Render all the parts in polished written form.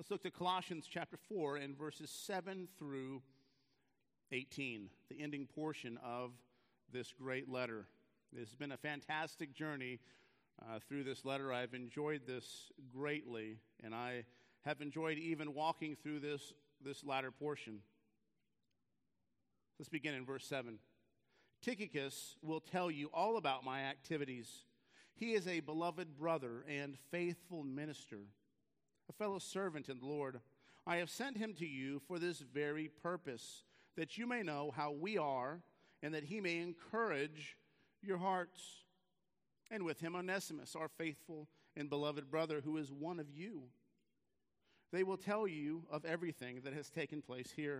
Let's look at Colossians chapter 4 and verses 7 through 18, the ending portion of this great letter. It's been a fantastic journey through this letter. I've enjoyed this greatly, and I have enjoyed even walking through this latter portion. Let's begin in verse 7. Tychicus will tell you all about my activities. He is a beloved brother and faithful minister, a fellow servant in the Lord. I have sent him to you for this very purpose, that you may know how we are, and that he may encourage your hearts. And with him Onesimus, our faithful and beloved brother, who is one of you. They will tell you of everything that has taken place here.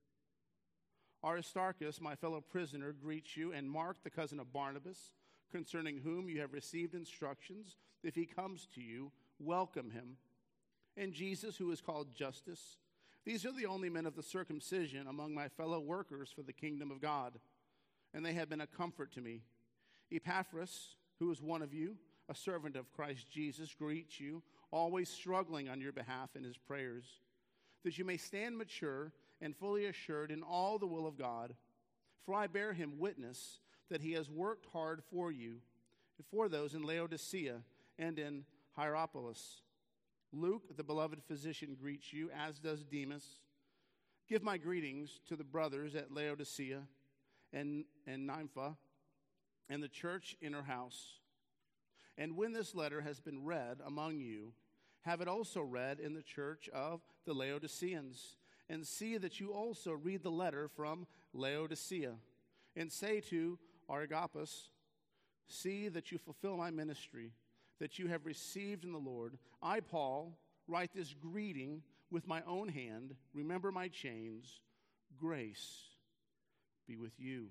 Aristarchus, my fellow prisoner, greets you, and Mark, the cousin of Barnabas, concerning whom you have received instructions. If he comes to you, welcome him. And Jesus, who is called Justus. These are the only men of the circumcision among my fellow workers for the kingdom of God, and they have been a comfort to me. Epaphras, who is one of you, a servant of Christ Jesus, greets you, always struggling on your behalf in his prayers, that you may stand mature and fully assured in all the will of God. For I bear him witness that he has worked hard for you, and for those in Laodicea and in Hierapolis. Luke, the beloved physician, greets you, as does Demas. Give my greetings to the brothers at Laodicea and Nympha, and the church in her house. And when this letter has been read among you, have it also read in the church of the Laodiceans, and see that you also read the letter from Laodicea. And say to Archippus, see that you fulfill my ministry, that you have received in the Lord. I, Paul, write this greeting with my own hand. Remember my chains. Grace be with you.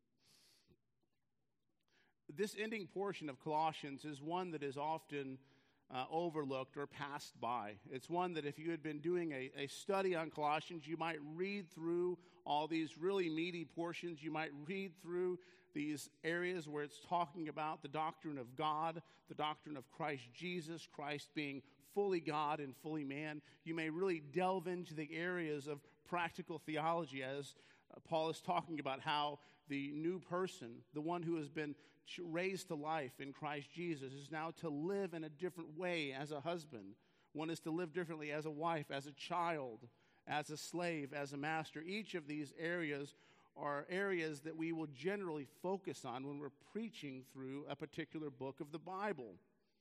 This ending portion of Colossians is one that is often overlooked or passed by. It's one that if you had been doing a study on Colossians, you might read through all these really meaty portions. You might read through these areas where it's talking about the doctrine of God, the doctrine of Christ Jesus, Christ being fully God and fully man. You may really delve into the areas of practical theology as Paul is talking about how the new person, the one who has been raised to life in Christ Jesus, is now to live in a different way as a husband. One is to live differently as a wife, as a child, as a slave, as a master. Each of these areas are areas that we will generally focus on when we're preaching through a particular book of the Bible.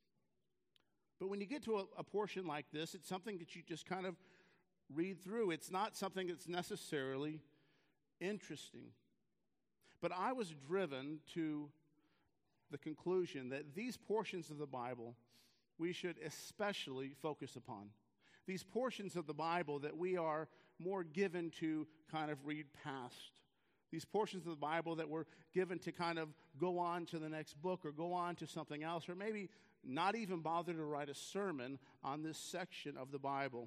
But when you get to a portion like this, it's something that you just kind of read through. It's not something that's necessarily interesting. But I was driven to the conclusion that these portions of the Bible we should especially focus upon. These portions of the Bible that we are more given to kind of read past. These portions of the Bible that we're given to kind of go on to the next book or go on to something else, or maybe not even bother to write a sermon on this section of the Bible.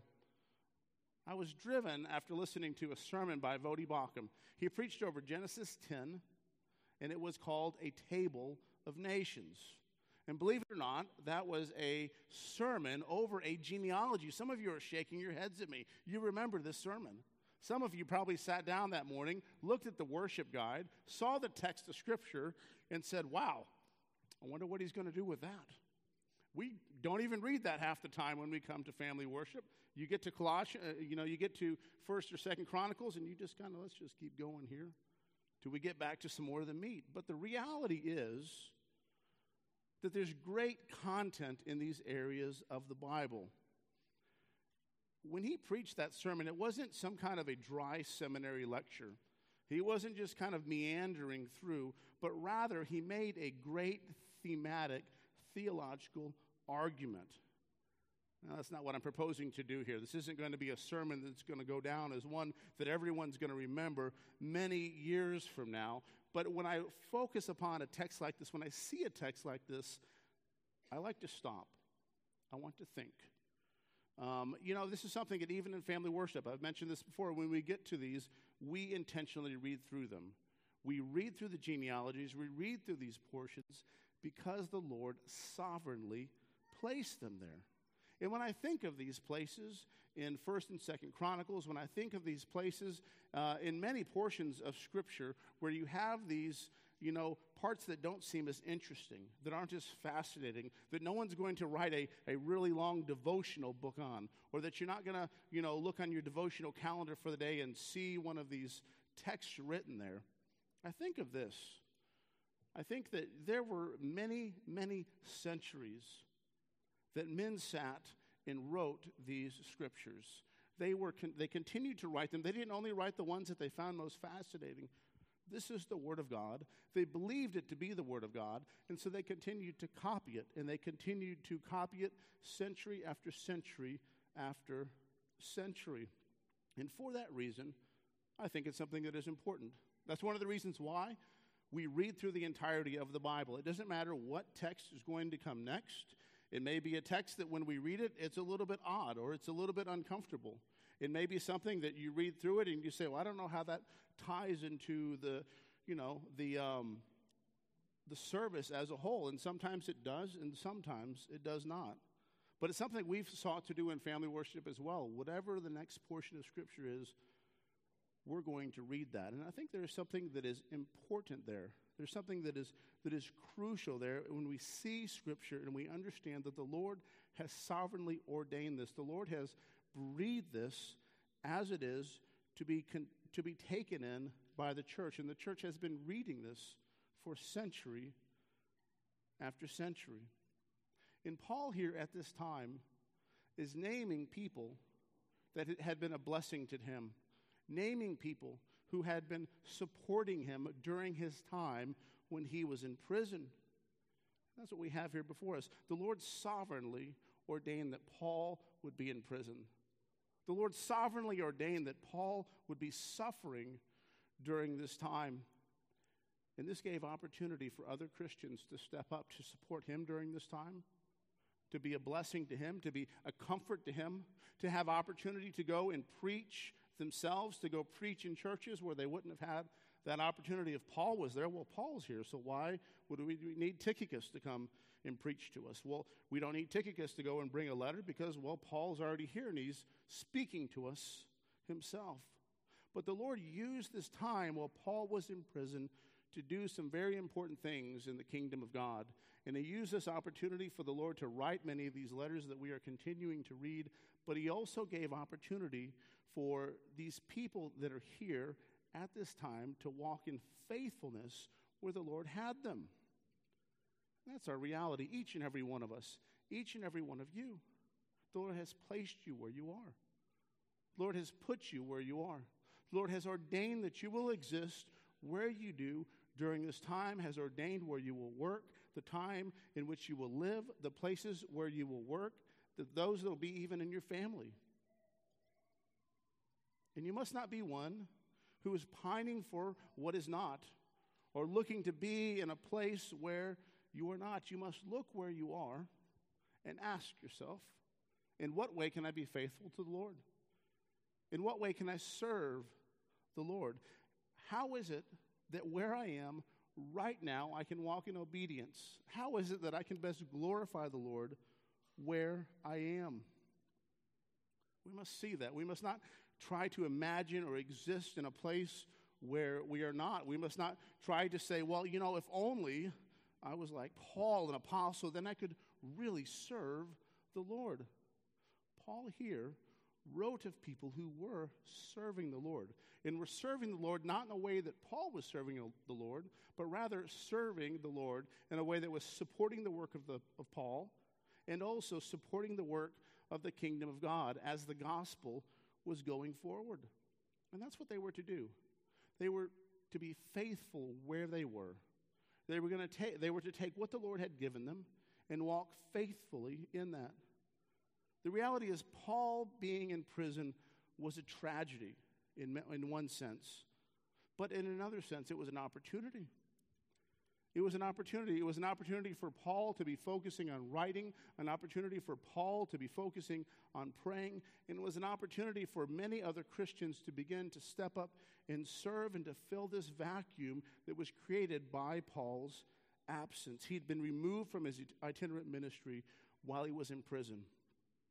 I was driven after listening to a sermon by Voddie Baucham. He preached over Genesis 10, and it was called A Table of Nations. And believe it or not, that was a sermon over a genealogy. Some of you are shaking your heads at me. You remember this sermon. Some of you probably sat down that morning, looked at the worship guide, saw the text of Scripture, and said, wow, I wonder what he's going to do with that. We don't even read that half the time when we come to family worship. You get to Colossians, you get to 1st or 2nd Chronicles, and you just kind of, let's just keep going here till we get back to some more of the meat. But the reality is that there's great content in these areas of the Bible. When he preached that sermon, it wasn't some kind of a dry seminary lecture. He wasn't just kind of meandering through, but rather he made a great thematic theological argument. Now, that's not what I'm proposing to do here. This isn't going to be a sermon that's going to go down as one that everyone's going to remember many years from now. But when I focus upon a text like this, when I see a text like this, I like to stop. I want to think. This is something that even in family worship, I've mentioned this before, when we get to these, we intentionally read through them. We read through the genealogies, we read through these portions because the Lord sovereignly placed them there. And when I think of these places in 1st and 2nd Chronicles, when I think of these places in many portions of Scripture where you have these, parts that don't seem as interesting, that aren't as fascinating, that no one's going to write a really long devotional book on, or that you're not going to, look on your devotional calendar for the day and see one of these texts written there. I think of this. I think that there were many, many centuries that men sat and wrote these scriptures. They continued to write them. They didn't only write the ones that they found most fascinating. This is the Word of God. They believed it to be the Word of God, and so they continued to copy it, and they continued to copy it century after century after century. And for that reason, I think it's something that is important. That's one of the reasons why we read through the entirety of the Bible. It doesn't matter what text is going to come next. It may be a text that when we read it, it's a little bit odd or it's a little bit uncomfortable. It may be something that you read through it and you say, well, I don't know how that ties into the service as a whole. And sometimes it does and sometimes it does not. But it's something we've sought to do in family worship as well. Whatever the next portion of Scripture is, we're going to read that. And I think there's something that is important there. There's something that is crucial there when we see Scripture and we understand that the Lord has sovereignly ordained this. The Lord has breathed this as it is to be taken in by the church. And the church has been reading this for century after century. And Paul here at this time is naming people that had been a blessing to him, naming people who had been supporting him during his time when he was in prison. That's what we have here before us. The Lord sovereignly ordained that Paul would be in prison. The Lord sovereignly ordained that Paul would be suffering during this time. And this gave opportunity for other Christians to step up to support him during this time, to be a blessing to him, to be a comfort to him, to have opportunity to go and preach themselves, to go preach in churches where they wouldn't have had that opportunity if Paul was there. Well, Paul's here, so why would we need Tychicus to come and preach to us? Well, we don't need Tychicus to go and bring a letter because, well, Paul's already here and he's speaking to us himself. But the Lord used this time while Paul was in prison to do some very important things in the kingdom of God. And he used this opportunity for the Lord to write many of these letters that we are continuing to read, but he also gave opportunity for these people that are here at this time to walk in faithfulness where the Lord had them. That's our reality, each and every one of us, each and every one of you. The Lord has placed you where you are. The Lord has put you where you are. The Lord has ordained that you will exist where you do during this time, has ordained where you will work, the time in which you will live, the places where you will work, those that will be even in your family. And you must not be one who is pining for what is not, or looking to be in a place where you are not. You must look where you are and ask yourself, in what way can I be faithful to the Lord? In what way can I serve the Lord? How is it that where I am right now I can walk in obedience? How is it that I can best glorify the Lord where I am? We must see that. We must not try to imagine or exist in a place where we are not. We must not try to say, well, if only I was like Paul, an apostle, then I could really serve the Lord. Paul here wrote of people who were serving the Lord. And were serving the Lord not in a way that Paul was serving the Lord, but rather serving the Lord in a way that was supporting the work of Paul and also supporting the work of the kingdom of God as the gospel was going forward. And that's what they were to do. They were to be faithful where they were. They were to take what the Lord had given them and walk faithfully in that. The reality is, Paul being in prison was a tragedy in one sense. But in another sense, it was an opportunity. It was an opportunity. It was an opportunity for Paul to be focusing on writing, an opportunity for Paul to be focusing on praying, and it was an opportunity for many other Christians to begin to step up and serve and to fill this vacuum that was created by Paul's absence. He'd been removed from his itinerant ministry while he was in prison.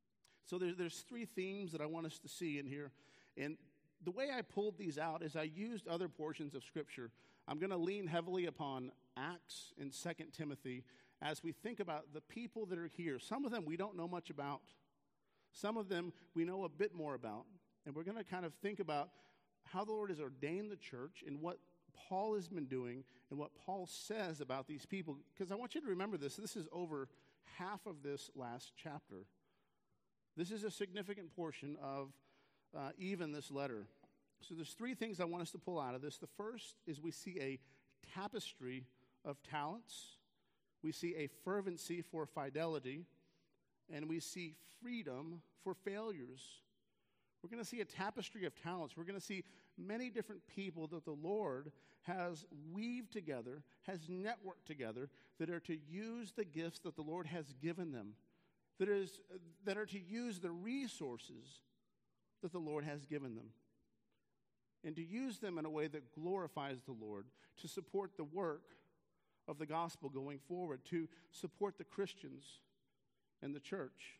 So there's three themes that I want us to see in here. And the way I pulled these out is I used other portions of Scripture. I'm going to lean heavily upon Acts and 2 Timothy as we think about the people that are here. Some of them we don't know much about. Some of them we know a bit more about. And we're going to kind of think about how the Lord has ordained the church and what Paul has been doing and what Paul says about these people. Because I want you to remember this. This is over half of this last chapter. This is a significant portion of even this letter. So there's three things I want us to pull out of this. The first is we see a tapestry of talents. We see a fervency for fidelity. And we see freedom for failures. We're going to see a tapestry of talents. We're going to see many different people that the Lord has weaved together, has networked together, that are to use the gifts that the Lord has given them, that are to use the resources that the Lord has given them, and to use them in a way that glorifies the Lord, to support the work of the gospel going forward, to support the Christians and the church.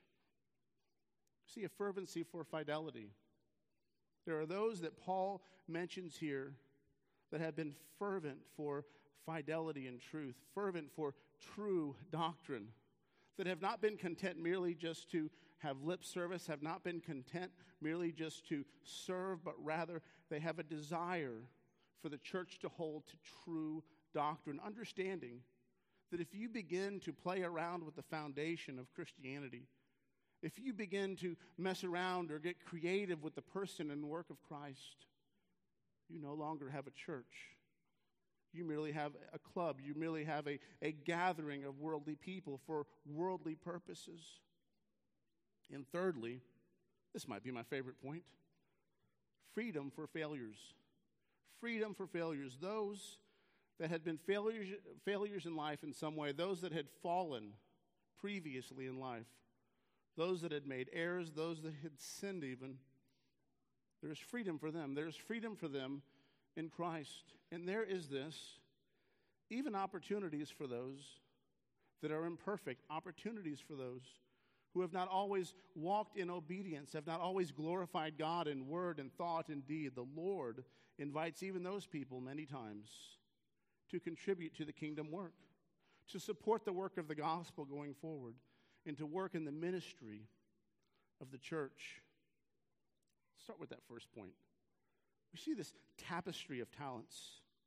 See a fervency for fidelity. There are those that Paul mentions here that have been fervent for fidelity and truth, fervent for true doctrine, that have not been content merely just to have lip service, have not been content merely just to serve, but rather they have a desire for the church to hold to true doctrine, understanding that if you begin to play around with the foundation of Christianity, if you begin to mess around or get creative with the person and work of Christ, you no longer have a church. You merely have a club. You merely have a gathering of worldly people for worldly purposes. And thirdly, this might be my favorite point, freedom for failures. Freedom for failures. Those that had been failures in life in some way, those that had fallen previously in life, those that had made errors, those that had sinned even, there's freedom for them. There's freedom for them in Christ. And there is this, even opportunities for those that are imperfect, opportunities for those who have not always walked in obedience, have not always glorified God in word and thought and deed. The Lord invites even those people many times to contribute to the kingdom work, to support the work of the gospel going forward, and to work in the ministry of the church. Let's start with that first point. We see this tapestry of talents.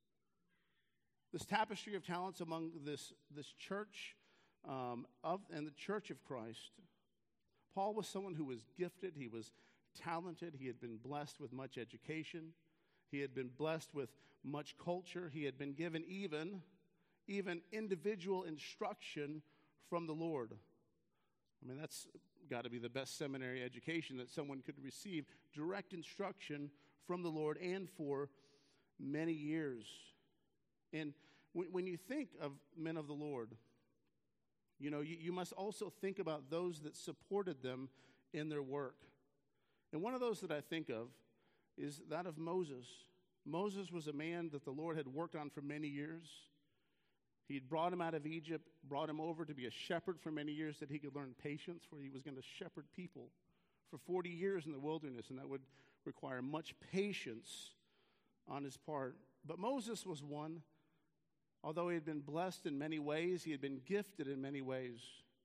This tapestry of talents among this church and the church of Christ. Paul was someone who was gifted. He was talented. He had been blessed with much education. He had been blessed with much culture. He had been given even individual instruction from the Lord. I mean, that's got to be the best seminary education that someone could receive. Direct instruction from the Lord and for many years. And when you think of men of the Lord, you know, you must also think about those that supported them in their work. And one of those that I think of is that of Moses. Moses was a man that the Lord had worked on for many years. He had brought him out of Egypt, brought him over to be a shepherd for many years that he could learn patience, for he was going to shepherd people for 40 years in the wilderness, and that would require much patience on his part. But Moses was one, although he had been blessed in many ways, he had been gifted in many ways,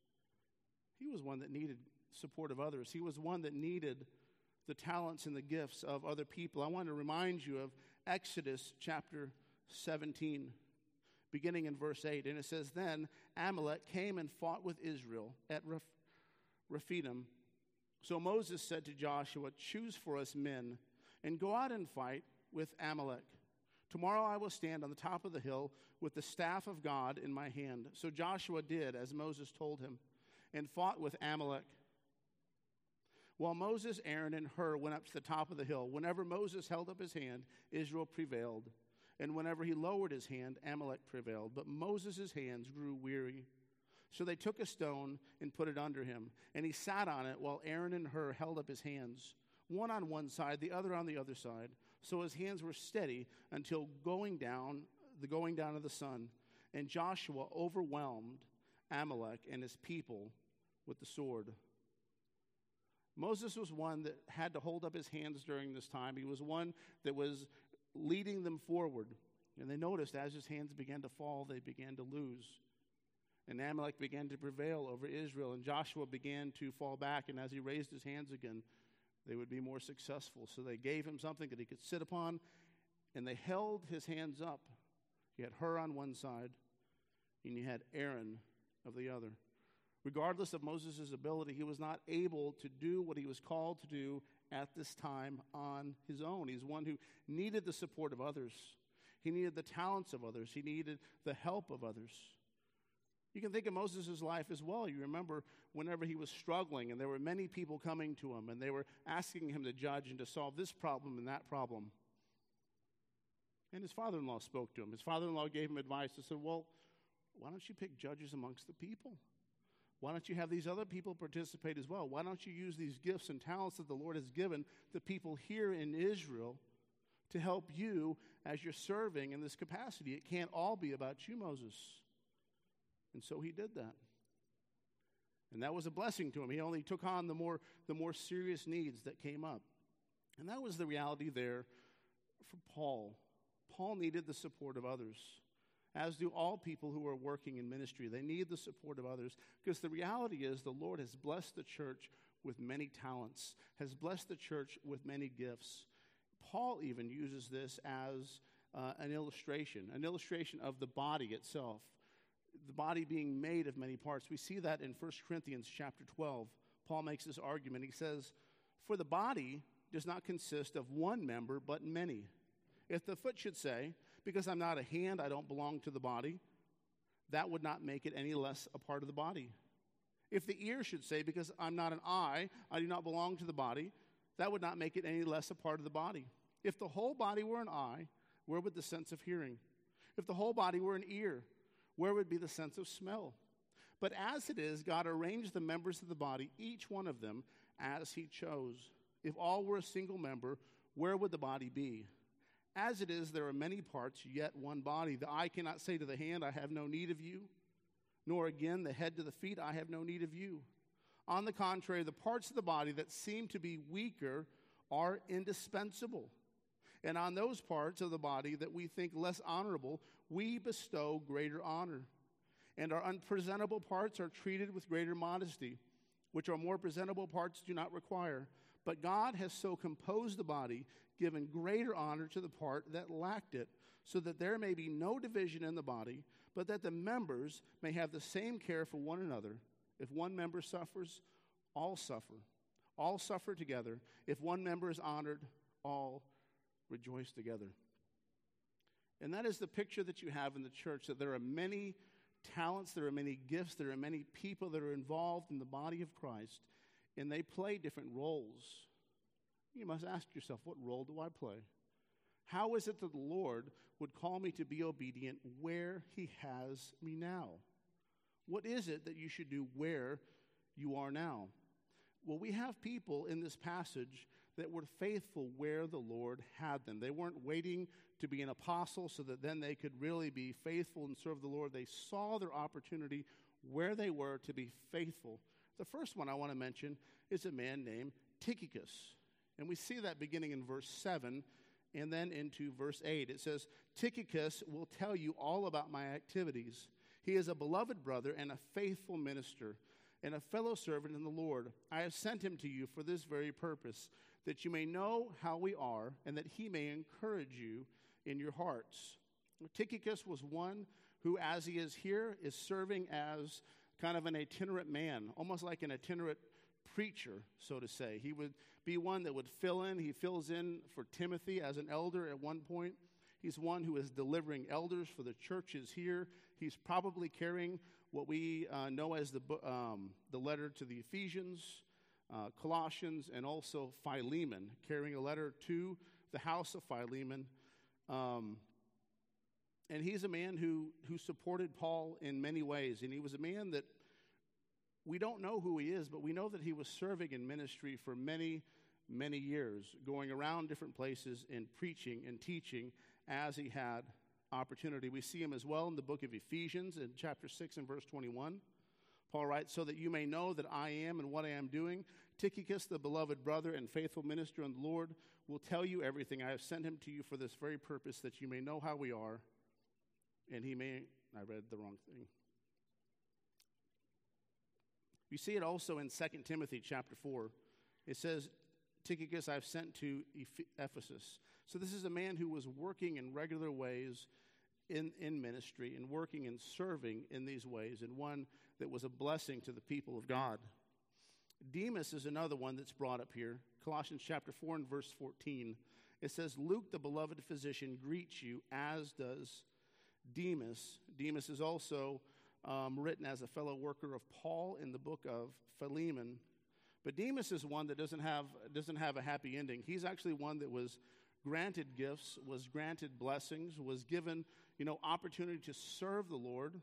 he was one that needed support of others. He was one that needed the talents and the gifts of other people. I want to remind you of Exodus chapter 17. Beginning in verse 8, and it says, Then Amalek came and fought with Israel at Rephidim. So Moses said to Joshua, Choose for us men, and go out and fight with Amalek. Tomorrow I will stand on the top of the hill with the staff of God in my hand. So Joshua did as Moses told him, and fought with Amalek. While Moses, Aaron, and Hur went up to the top of the hill, whenever Moses held up his hand, Israel prevailed. And whenever he lowered his hand, Amalek prevailed. But Moses' hands grew weary. So they took a stone and put it under him. And he sat on it while Aaron and Hur held up his hands, one on one side, the other on the other side. So his hands were steady until the going down of the sun. And Joshua overwhelmed Amalek and his people with the sword. Moses was one that had to hold up his hands during this time. He was one that was leading them forward. And they noticed as his hands began to fall, they began to lose. And Amalek began to prevail over Israel, and Joshua began to fall back, and as he raised his hands again, they would be more successful. So they gave him something that he could sit upon, and they held his hands up. You had Hur on one side, and you had Aaron of the other. Regardless of Moses' ability, he was not able to do what he was called to do at this time on his own. He's one who needed the support of others. He needed the talents of others. He needed the help of others. You can think of Moses' life as well. You remember whenever he was struggling and there were many people coming to him and they were asking him to judge and to solve this problem and that problem. And his father-in-law spoke to him. His father-in-law gave him advice and said, well, why don't you pick judges amongst the people? Why don't you have these other people participate as well? Why don't you use these gifts and talents that the Lord has given the people here in Israel to help you as you're serving in this capacity? It can't all be about you, Moses. And so he did that. And that was a blessing to him. He only took on the more serious needs that came up. And that was the reality there for Paul. Paul needed the support of others, as do all people who are working in ministry. They need the support of others, because the reality is the Lord has blessed the church with many talents, has blessed the church with many gifts. Paul even uses this as an illustration of the body itself. The body being made of many parts. We see that in 1 Corinthians chapter 12. Paul makes this argument. He says, for the body does not consist of one member, but many. If the foot should say, because I'm not a hand, I don't belong to the body, that would not make it any less a part of the body. If the ear should say, because I'm not an eye, I do not belong to the body, that would not make it any less a part of the body. If the whole body were an eye, where would the sense of hearing? If the whole body were an ear, where would be the sense of smell? But as it is, God arranged the members of the body, each one of them, as he chose. If all were a single member, where would the body be? As it is, there are many parts, yet one body. The eye cannot say to the hand, I have no need of you, nor again the head to the feet, I have no need of you. On the contrary, the parts of the body that seem to be weaker are indispensable. And on those parts of the body that we think less honorable, we bestow greater honor. And our unpresentable parts are treated with greater modesty, which our more presentable parts do not require. But God has so composed the body, given greater honor to the part that lacked it, so that there may be no division in the body, but that the members may have the same care for one another. If one member suffers, all suffer. All suffer together. If one member is honored, all rejoice together. And that is the picture that you have in the church, that there are many talents, there are many gifts, there are many people that are involved in the body of Christ, and they play different roles. You must ask yourself, what role do I play? How is it that the Lord would call me to be obedient where he has me now? What is it that you should do where you are now? Well, we have people in this passage that were faithful where the Lord had them. They weren't waiting to be an apostle so that then they could really be faithful and serve the Lord. They saw their opportunity where they were to be faithful. The first one I want to mention is a man named Tychicus. And we see that beginning in verse 7 and then into verse 8. It says, Tychicus will tell you all about my activities. He is a beloved brother and a faithful minister and a fellow servant in the Lord. I have sent him to you for this very purpose, that you may know how we are and that he may encourage you in your hearts. Tychicus was one who, as he is here, is serving as kind of an itinerant man, almost like an itinerant preacher, so to say. He would be one that would fill in. He fills in for Timothy as an elder at one point. He's one who is delivering elders for the churches here. He's probably carrying what we know as the letter to the Ephesians, Colossians, and also Philemon, carrying a letter to the house of Philemon. And he's a man who supported Paul in many ways. And he was a man that we don't know who he is, but we know that he was serving in ministry for many, many years, going around different places and preaching and teaching as he had opportunity. We see him as well in the book of Ephesians in chapter 6 and verse 21. Paul writes, so that you may know that I am and what I am doing, Tychicus, the beloved brother and faithful minister in the Lord, will tell you everything. I have sent him to you for this very purpose, that you may know how we are, and he may... I read the wrong thing. You see it also in 2 Timothy chapter 4. It says, Tychicus I've sent to Ephesus. So this is a man who was working in regular ways in ministry and working and serving in these ways, and one that was a blessing to the people of God. Demas is another one that's brought up here. Colossians chapter 4 and verse 14. It says, Luke, the beloved physician, greets you, as does Demas. Demas is also written as a fellow worker of Paul in the book of Philemon. But Demas is one that doesn't have a happy ending. He's actually one that was granted gifts, was granted blessings, was given, opportunity to serve the Lord,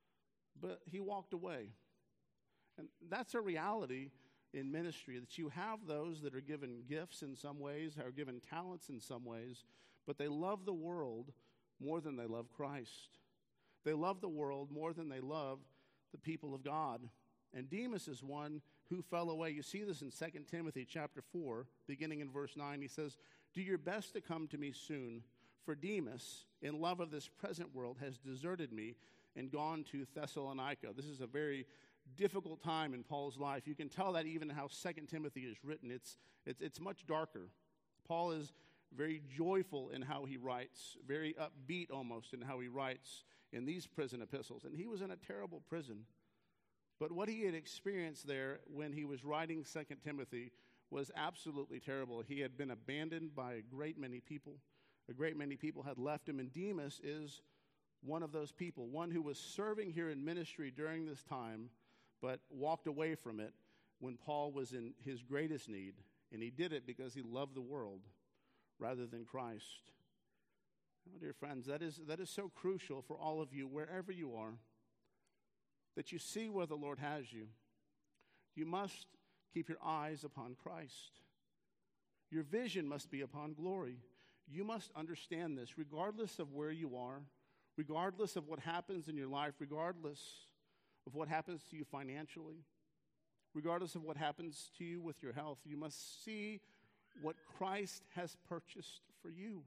but he walked away. And that's a reality in ministry, that you have those that are given gifts in some ways, are given talents in some ways, but they love the world more than they love Christ. They love the world more than they love the people of God. And Demas is one who fell away. You see this in 2 Timothy chapter 4, beginning in verse 9. He says, do your best to come to me soon, for Demas, in love of this present world, has deserted me and gone to Thessalonica. This is a very difficult time in Paul's life. You can tell that even how 2 Timothy is written. It's much darker. Paul is very joyful in how he writes, very upbeat almost in how he writes in these prison epistles. And he was in a terrible prison. But what he had experienced there when he was writing 2 Timothy was absolutely terrible. He had been abandoned by a great many people. A great many people had left him, and Demas is one of those people, one who was serving here in ministry during this time, but walked away from it when Paul was in his greatest need. And he did it because he loved the world rather than Christ. Oh, dear friends, that is so crucial for all of you, wherever you are, that you see where the Lord has you. You must keep your eyes upon Christ. Your vision must be upon glory. You must understand this, regardless of where you are, regardless of what happens in your life, regardless of what happens to you financially, regardless of what happens to you with your health. You must see what Christ has purchased for you.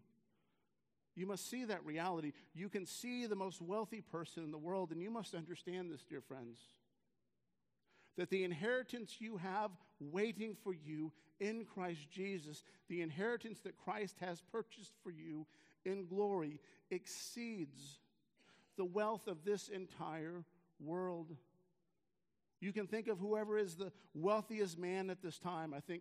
You must see that reality. You can see the most wealthy person in the world, and you must understand this, dear friends, that the inheritance you have waiting for you in Christ Jesus, the inheritance that Christ has purchased for you in glory, exceeds the wealth of this entire world. You can think of whoever is the wealthiest man at this time. I think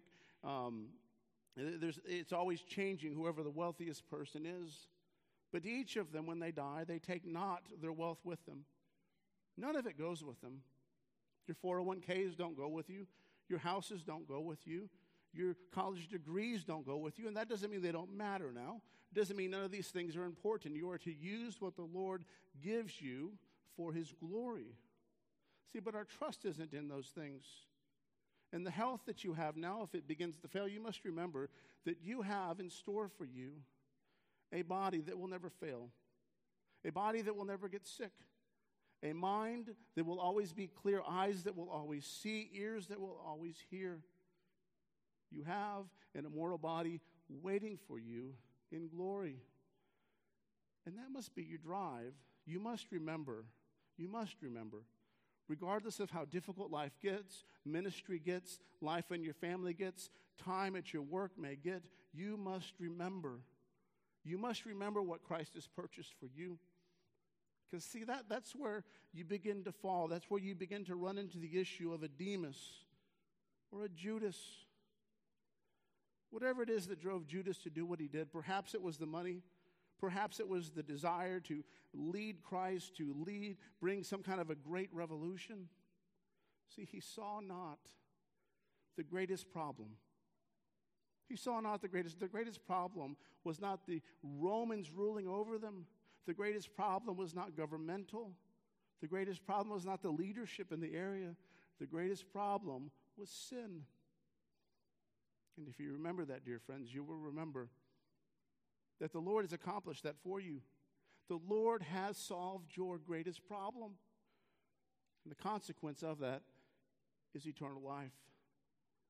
it's always changing, whoever the wealthiest person is. But each of them, when they die, they take not their wealth with them. None of it goes with them. Your 401ks don't go with you. Your houses don't go with you. Your college degrees don't go with you. And that doesn't mean they don't matter now. It doesn't mean none of these things are important. You are to use what the Lord gives you for his glory. See, but our trust isn't in those things. And the health that you have now, if it begins to fail, you must remember that you have in store for you a body that will never fail, a body that will never get sick, a mind that will always be clear, eyes that will always see, ears that will always hear. You have an immortal body waiting for you in glory. And that must be your drive. You must remember, regardless of how difficult life gets, ministry gets, life in your family gets, time at your work may get, you must remember. You must remember what Christ has purchased for you. Because see, that's where you begin to fall. That's where you begin to run into the issue of a Demas or a Judas. Whatever it is that drove Judas to do what he did, perhaps it was the money, perhaps it was the desire to lead Christ, to bring some kind of a great revolution. See, he saw not the greatest problem. He saw not the greatest. The greatest problem was not the Romans ruling over them. The greatest problem was not governmental. The greatest problem was not the leadership in the area. The greatest problem was sin. And if you remember that, dear friends, you will remember that the Lord has accomplished that for you. The Lord has solved your greatest problem. And the consequence of that is eternal life,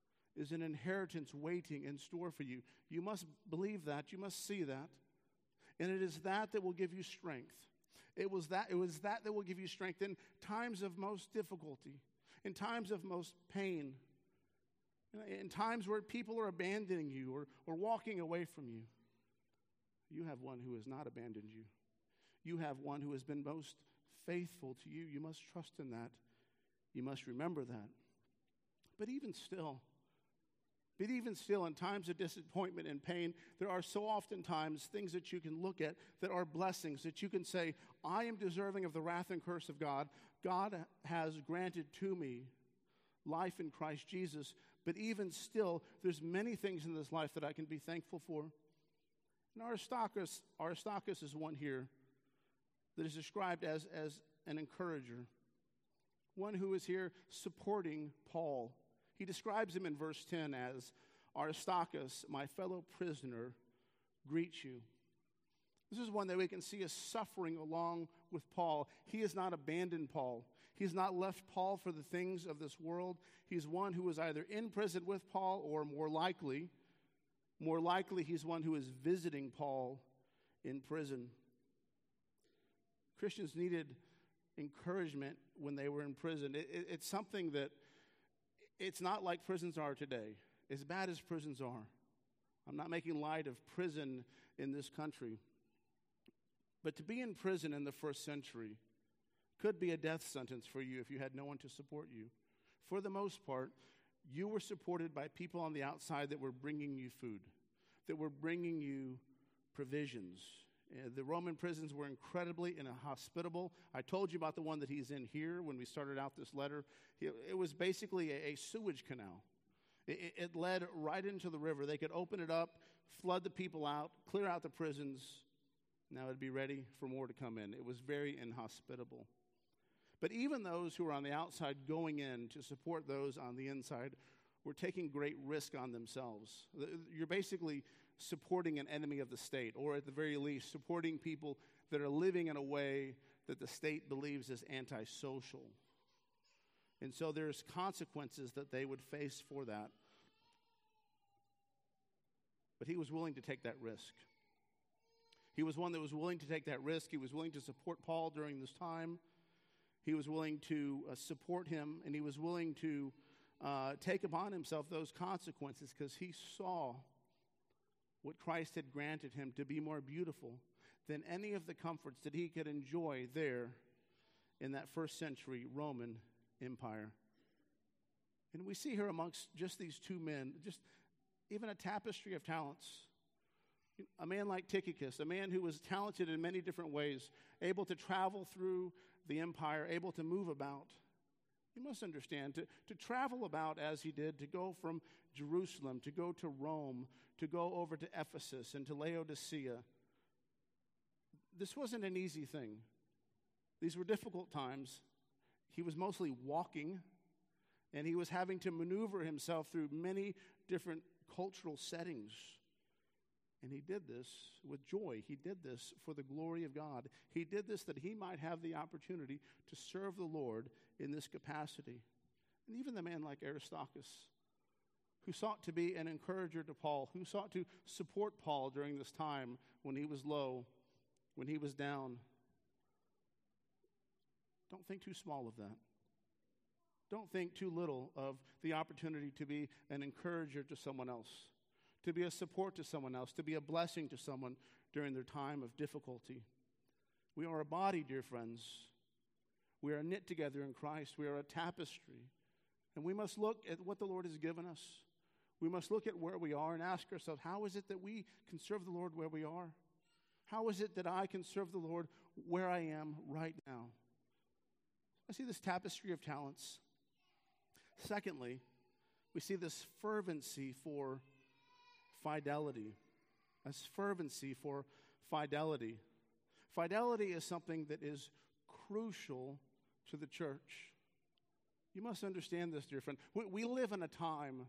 is an inheritance waiting in store for you. You must believe that. You must see that. And it is that that will give you strength. It was that that will give you strength in times of most difficulty, in times of most pain, in times where people are abandoning you or walking away from you. You have one who has not abandoned you. You have one who has been most faithful to you. You must trust in that. You must remember that. But even still, in times of disappointment and pain, there are so often times things that you can look at that are blessings, that you can say, I am deserving of the wrath and curse of God. God has granted to me life in Christ Jesus. But even still, there's many things in this life that I can be thankful for. And Aristarchus is one here that is described as an encourager, one who is here supporting Paul. He describes him in verse 10 as, Aristarchus, my fellow prisoner, greets you. This is one that we can see is suffering along with Paul. He has not abandoned Paul. He has not left Paul for the things of this world. He's one who is either in prison with Paul or more likely, he's one who is visiting Paul in prison. Christians needed encouragement when they were in prison. It's something that, it's not like prisons are today, as bad as prisons are. I'm not making light of prison in this country. But to be in prison in the first century could be a death sentence for you if you had no one to support you. For the most part, you were supported by people on the outside that were bringing you food, that were bringing you provisions. The Roman prisons were incredibly inhospitable. I told you about the one that he's in here when we started out this letter. It was basically a sewage canal. It led right into the river. They could open it up, flood the people out, clear out the prisons. Now it'd be ready for more to come in. It was very inhospitable. But even those who were on the outside going in to support those on the inside were taking great risk on themselves. You're basically supporting an enemy of the state, or at the very least, supporting people that are living in a way that the state believes is antisocial. And so there's consequences that they would face for that. But he was willing to take that risk. He was one that was willing to take that risk. He was willing to support Paul during this time. He was willing to support him, and he was willing to take upon himself those consequences because he saw what Christ had granted him to be more beautiful than any of the comforts that he could enjoy there in that first century Roman Empire. And we see here amongst just these two men, just even a tapestry of talents. A man like Tychicus, a man who was talented in many different ways, able to travel through the empire, able to move about. You must understand, to travel about as he did, to go from Jerusalem, to go to Rome, to go over to Ephesus and to Laodicea. This wasn't an easy thing. These were difficult times. He was mostly walking, and he was having to maneuver himself through many different cultural settings. And he did this with joy. He did this for the glory of God. He did this that he might have the opportunity to serve the Lord in this capacity. And even the man like Aristarchus, who sought to be an encourager to Paul, who sought to support Paul during this time when he was low, when he was down. Don't think too small of that. Don't think too little of the opportunity to be an encourager to someone else, to be a support to someone else, to be a blessing to someone during their time of difficulty. We are a body, dear friends. We are knit together in Christ. We are a tapestry. And we must look at what the Lord has given us. We must look at where we are and ask ourselves, how is it that we can serve the Lord where we are? How is it that I can serve the Lord where I am right now? I see this tapestry of talents. Secondly, we see this fervency for fidelity. As fervency for fidelity. Fidelity is something that is crucial to the church. You must understand this, dear friend. We live in a time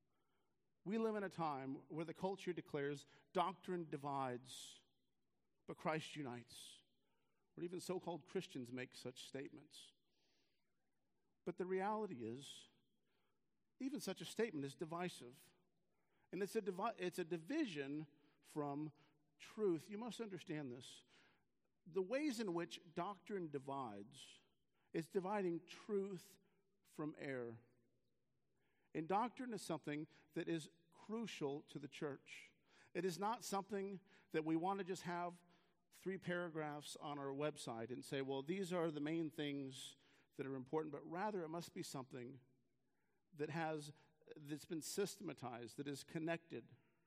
where the culture declares doctrine divides, but Christ unites. Or even so-called Christians make such statements. But the reality is, even such a statement is divisive. And it's a division from truth. You must understand this. The ways in which doctrine divides is dividing truth from error. And doctrine is something that is crucial to the church. It is not something that we want to just have 3 paragraphs on our website and say, well, these are the main things that are important, but rather it must be something that's been systematized, that is connected.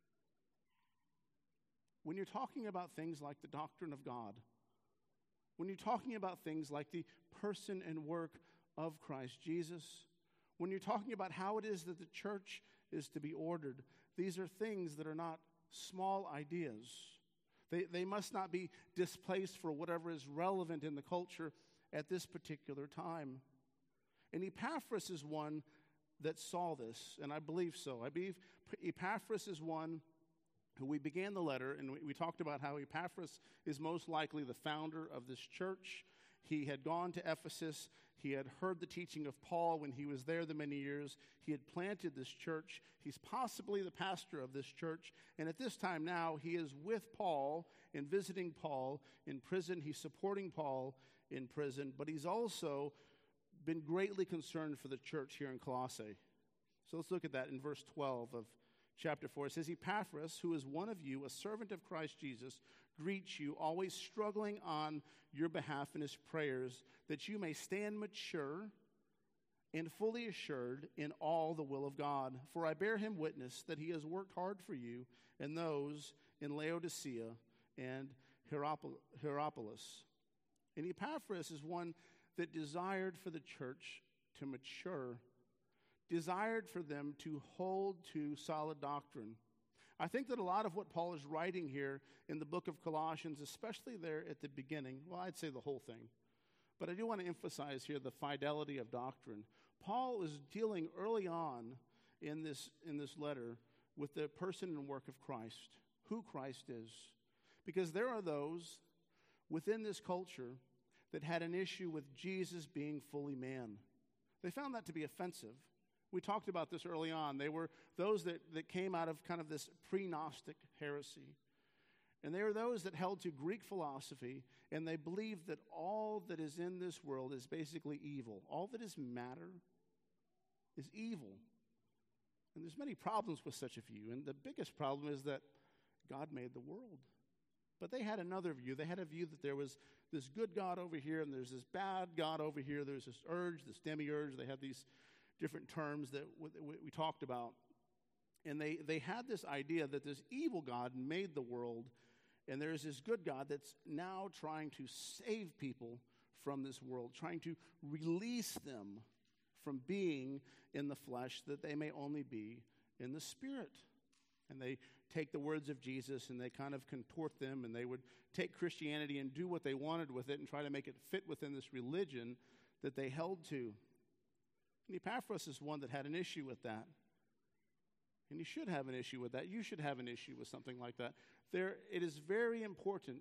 When you're talking about things like the doctrine of God, when you're talking about things like the person and work of Christ Jesus, when you're talking about how it is that the church is to be ordered, these are things that are not small ideas. They must not be displaced for whatever is relevant in the culture at this particular time. And Epaphras is one that saw this, and I believe so. I believe Epaphras is one who we began the letter, and we talked about how Epaphras is most likely the founder of this church. He had gone to Ephesus. He had heard the teaching of Paul when he was there the many years. He had planted this church. He's possibly the pastor of this church. And at this time now, he is with Paul and visiting Paul in prison. He's supporting Paul in prison, but he's also been greatly concerned for the church here in Colossae. So let's look at that in verse 12 of chapter 4. It says, Epaphras, who is one of you, a servant of Christ Jesus, greets you, always struggling on your behalf in his prayers, that you may stand mature and fully assured in all the will of God. For I bear him witness that he has worked hard for you and those in Laodicea and Hierapolis. And Epaphras is one that desired for the church to mature, desired for them to hold to solid doctrine. I think that a lot of what Paul is writing here in the book of Colossians, especially there at the beginning, well, I'd say the whole thing, but I do want to emphasize here the fidelity of doctrine. Paul is dealing early on in this letter with the person and work of Christ, who Christ is. Because there are those within this culture that had an issue with Jesus being fully man. They found that to be offensive. We talked about this early on. They were those that came out of kind of this pre-Gnostic heresy. And they were those that held to Greek philosophy, and they believed that all that is in this world is basically evil. All that is matter is evil. And there's many problems with such a view. And the biggest problem is that God made the world. But they had another view. They had a view that there was this good God over here, and there's this bad God over here. There's this urge, this demiurge. They had these different terms that we talked about. And they had this idea that this evil God made the world, and there's this good God that's now trying to save people from this world, trying to release them from being in the flesh, that they may only be in the spirit. And they take the words of Jesus and they kind of contort them, and they would take Christianity and do what they wanted with it and try to make it fit within this religion that they held to. And Epaphras is one that had an issue with that. And you should have an issue with that. You should have an issue with something like that. It is very important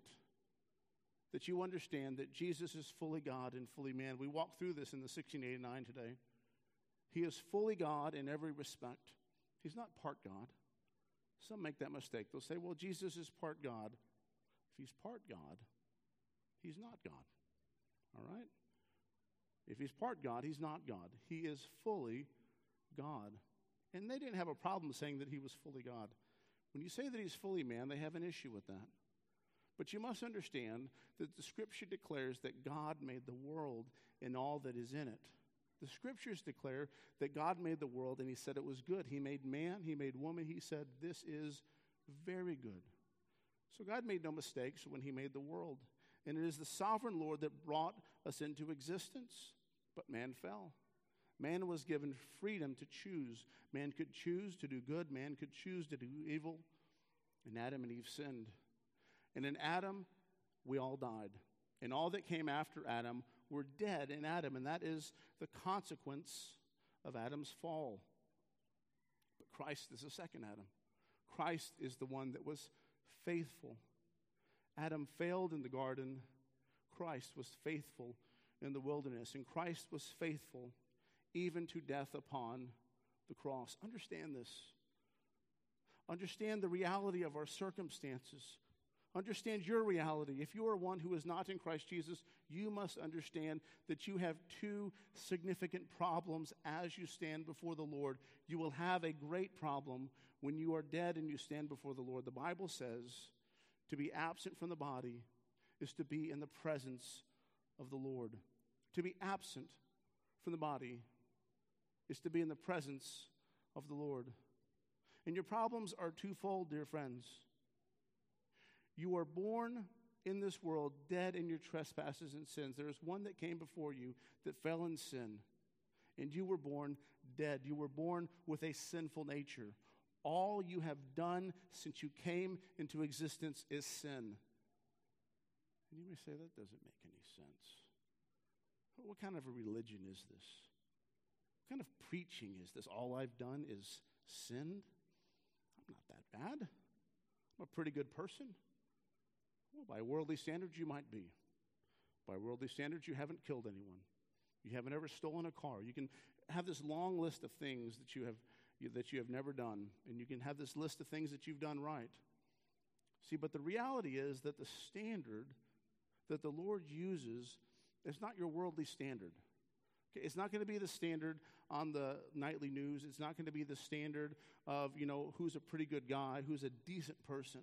that you understand that Jesus is fully God and fully man. We walked through this in the 1689 today. He is fully God in every respect. He's not part God. Some make that mistake. They'll say, well, Jesus is part God. If he's part God, he's not God. All right? If he's part God, he's not God. He is fully God. And they didn't have a problem saying that he was fully God. When you say that he's fully man, they have an issue with that. But you must understand that the Scripture declares that God made the world and all that is in it. The Scriptures declare that God made the world and he said it was good. He made man, he made woman. He said this is very good. So God made no mistakes when he made the world. And it is the sovereign Lord that brought us into existence. But man fell. Man was given freedom to choose. Man could choose to do good. Man could choose to do evil. And Adam and Eve sinned. And in Adam, we all died. And all that came after Adam were dead in Adam. And that is the consequence of Adam's fall. But Christ is the second Adam. Christ is the one that was faithful. Adam failed in the garden. Christ was faithful in the wilderness. And Christ was faithful even to death upon the cross. Understand this. Understand the reality of our circumstances. Understand your reality. If you are one who is not in Christ Jesus, you must understand that you have two significant problems as you stand before the Lord. You will have a great problem when you are dead and you stand before the Lord. The Bible says to be absent from the body is to be in the presence of the Lord. To be absent from the body is to be in the presence of the Lord. And your problems are twofold, dear friends. You are born in this world dead in your trespasses and sins. There is one that came before you that fell in sin, and you were born dead. You were born with a sinful nature. All you have done since you came into existence is sin. And you may say, that doesn't make any sense. What kind of a religion is this? What kind of preaching is this? All I've done is sinned? I'm not that bad. I'm a pretty good person. Well, by worldly standards, you might be. By worldly standards, you haven't killed anyone. You haven't ever stolen a car. You can have this long list of things that you have never done, and you can have this list of things that you've done right. See, but the reality is that the standard that the Lord uses is not your worldly standard. Okay, it's not going to be the standard on the nightly news. It's not going to be the standard of, who's a pretty good guy, who's a decent person.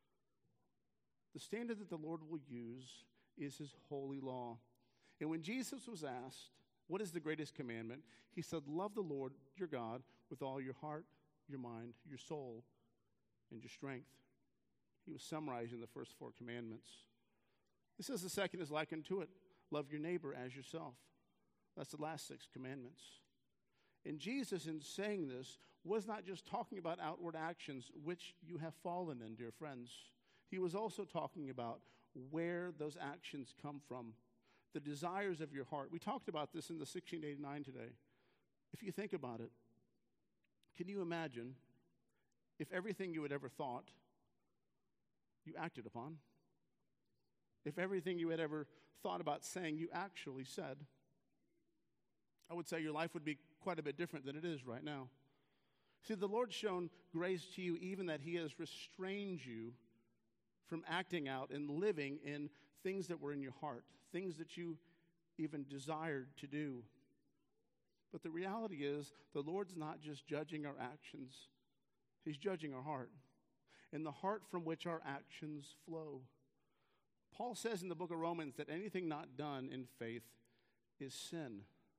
The standard that the Lord will use is his holy law. And when Jesus was asked, what is the greatest commandment? He said, love the Lord your God with all your heart, your mind, your soul, and your strength. He was summarizing the first 4 commandments. He says the second is likened to it. Love your neighbor as yourself. That's the last 6 commandments. And Jesus, in saying this, was not just talking about outward actions, which you have fallen in, dear friends. He was also talking about where those actions come from, the desires of your heart. We talked about this in the 1689 today. If you think about it, can you imagine if everything you had ever thought you acted upon? If everything you had ever thought about saying you actually said? I would say your life would be quite a bit different than it is right now. See, the Lord's shown grace to you even that he has restrained you from acting out and living in things that were in your heart, things that you even desired to do. But the reality is, the Lord's not just judging our actions, he's judging our heart, and the heart from which our actions flow. Paul says in the book of Romans that anything not done in faith is sin.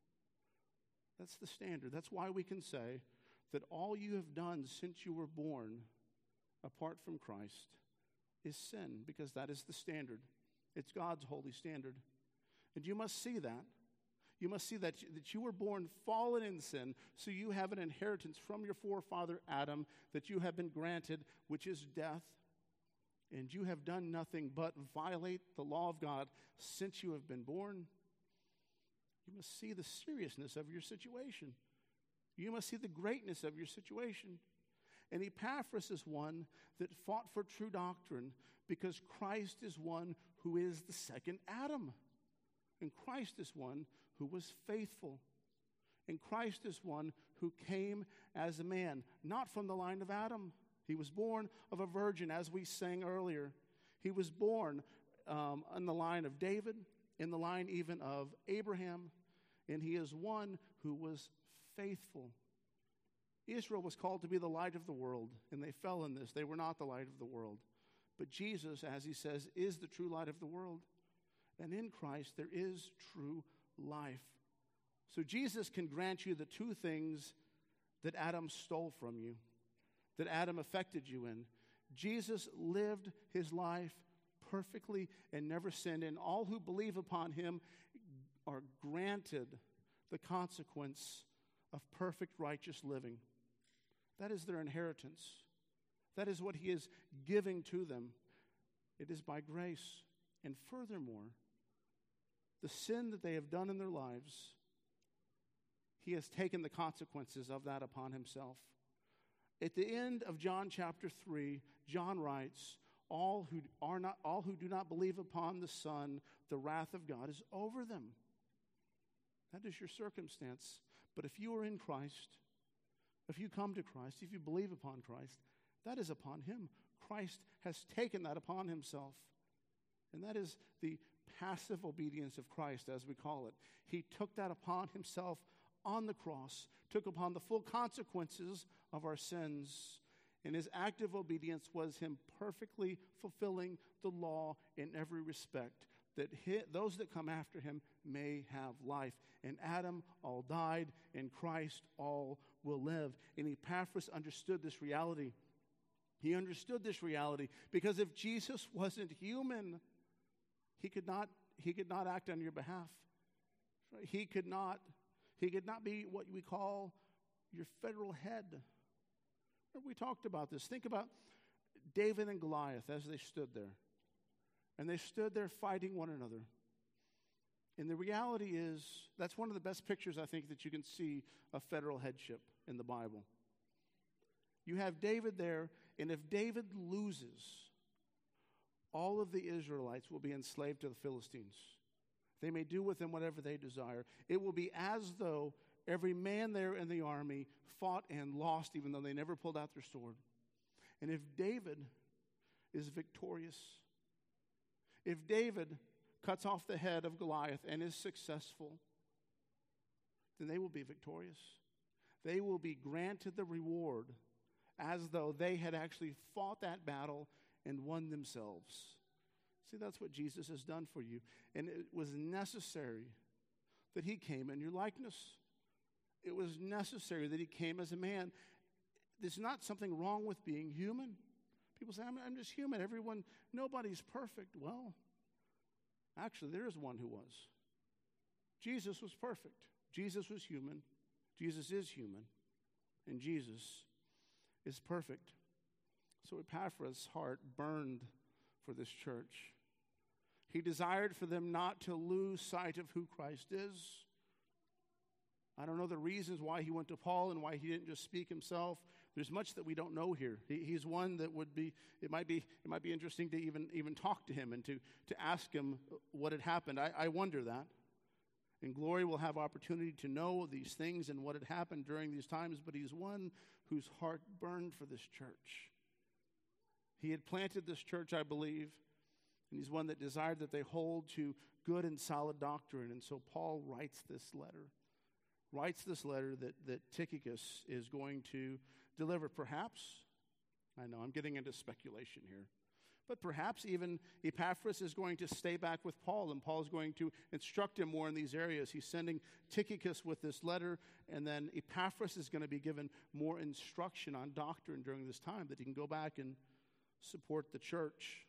That's the standard. That's why we can say that all you have done since you were born, apart from Christ, is sin, because that is the standard. It's God's holy standard. And you must see that. You must see that you were born fallen in sin, so you have an inheritance from your forefather Adam that you have been granted, which is death. And you have done nothing but violate the law of God since you have been born. You must see the seriousness of your situation. You must see the greatness of your situation. And Epaphras is one that fought for true doctrine because Christ is one who is the second Adam. And Christ is one who was faithful. And Christ is one who came as a man, not from the line of Adam. He was born of a virgin, as we sang earlier. He was born in the line of David, in the line even of Abraham. And he is one who was faithful. Israel was called to be the light of the world, and they fell in this. They were not the light of the world. But Jesus, as he says, is the true light of the world. And in Christ, there is true life. So Jesus can grant you the 2 things that Adam stole from you, that Adam affected you in. Jesus lived his life perfectly and never sinned, and all who believe upon him are granted the consequence of perfect righteous living. That is their inheritance. That is what he is giving to them. It is by grace. And furthermore, the sin that they have done in their lives, he has taken the consequences of that upon himself. At the end of John chapter 3, John writes, all who do not believe upon the Son, the wrath of God is over them. That is your circumstance. But if you are in Christ, If you come to Christ, if you believe upon Christ, that is upon him. Christ has taken that upon himself. And that is the passive obedience of Christ, as we call it. He took that upon himself on the cross, took upon the full consequences of our sins. And his active obedience was him perfectly fulfilling the law in every respect, that those that come after him may have life. And Adam all died, and Christ all will live. And Epaphras understood this reality. He understood this reality because if Jesus wasn't human, he could not act on your behalf. He could not be what we call your federal head. We talked about this. Think about David and Goliath as they stood there. And they stood there fighting one another. And the reality is, that's one of the best pictures, I think, that you can see of federal headship in the Bible. You have David there, and if David loses, all of the Israelites will be enslaved to the Philistines. They may do with them whatever they desire. It will be as though every man there in the army fought and lost, even though they never pulled out their sword. And if David is victorious, if David cuts off the head of Goliath and is successful, then they will be victorious. They will be granted the reward as though they had actually fought that battle and won themselves. See, that's what Jesus has done for you. And it was necessary that he came in your likeness. It was necessary that he came as a man. There's not something wrong with being human. People say, I'm just human. Nobody's perfect. Well, actually, there is one who was. Jesus was perfect. Jesus was human. Jesus is human. And Jesus is perfect. So Epaphras' heart burned for this church. He desired for them not to lose sight of who Christ is. I don't know the reasons why he went to Paul and why he didn't just speak himself. There's much that we don't know here. He's one that would be, it might be interesting to even talk to him and to ask him what had happened. I wonder that. And Glory will have opportunity to know these things and what had happened during these times, but he's one whose heart burned for this church. He had planted this church, I believe, and he's one that desired that they hold to good and solid doctrine. And so Paul writes this letter that Tychicus is going to deliver. Perhaps, I know I'm getting into speculation here, but perhaps even Epaphras is going to stay back with Paul, and Paul is going to instruct him more in these areas. He's sending Tychicus with this letter, and then Epaphras is going to be given more instruction on doctrine during this time, that he can go back and support the church.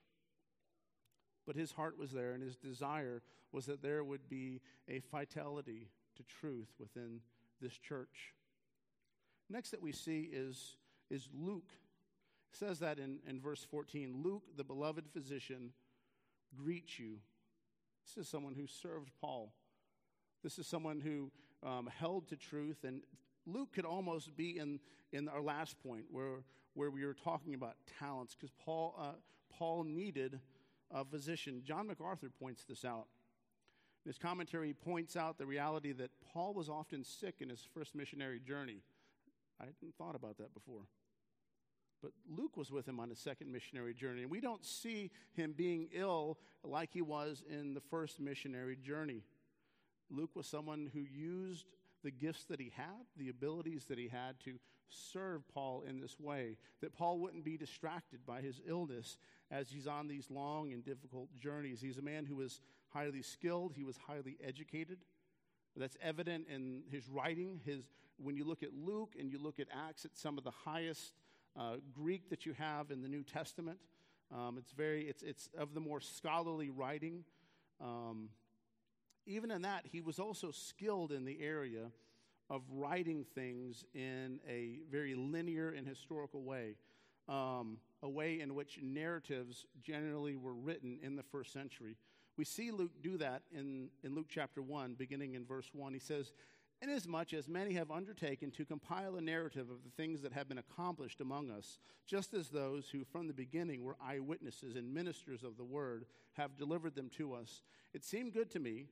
But his heart was there, and his desire was that there would be a fidelity to truth within this church. Next that we see is Luke. It says that in verse 14, Luke, the beloved physician, greets you. This is someone who served Paul. This is someone who held to truth. And Luke could almost be in our last point where we were talking about talents, because Paul needed a physician. John MacArthur points this out. In his commentary, he points out the reality that Paul was often sick in his first missionary journey. I hadn't thought about that before. But Luke was with him on his second missionary journey, and we don't see him being ill like he was in the first missionary journey. Luke was someone who used the gifts that he had, the abilities that he had to serve Paul in this way, that Paul wouldn't be distracted by his illness as he's on these long and difficult journeys. He's a man who was highly skilled. He was highly educated. That's evident in his writing. When you look at Luke and you look at Acts, it's some of the highest Greek that you have in the New Testament. It's of the more scholarly writing. Even in that, he was also skilled in the area of writing things in a very linear and historical way, a way in which narratives generally were written in the first century. We see Luke do that in Luke chapter 1, beginning in verse 1. He says, "Inasmuch as many have undertaken to compile a narrative of the things that have been accomplished among us, just as those who from the beginning were eyewitnesses and ministers of the word have delivered them to us, it seemed good to me,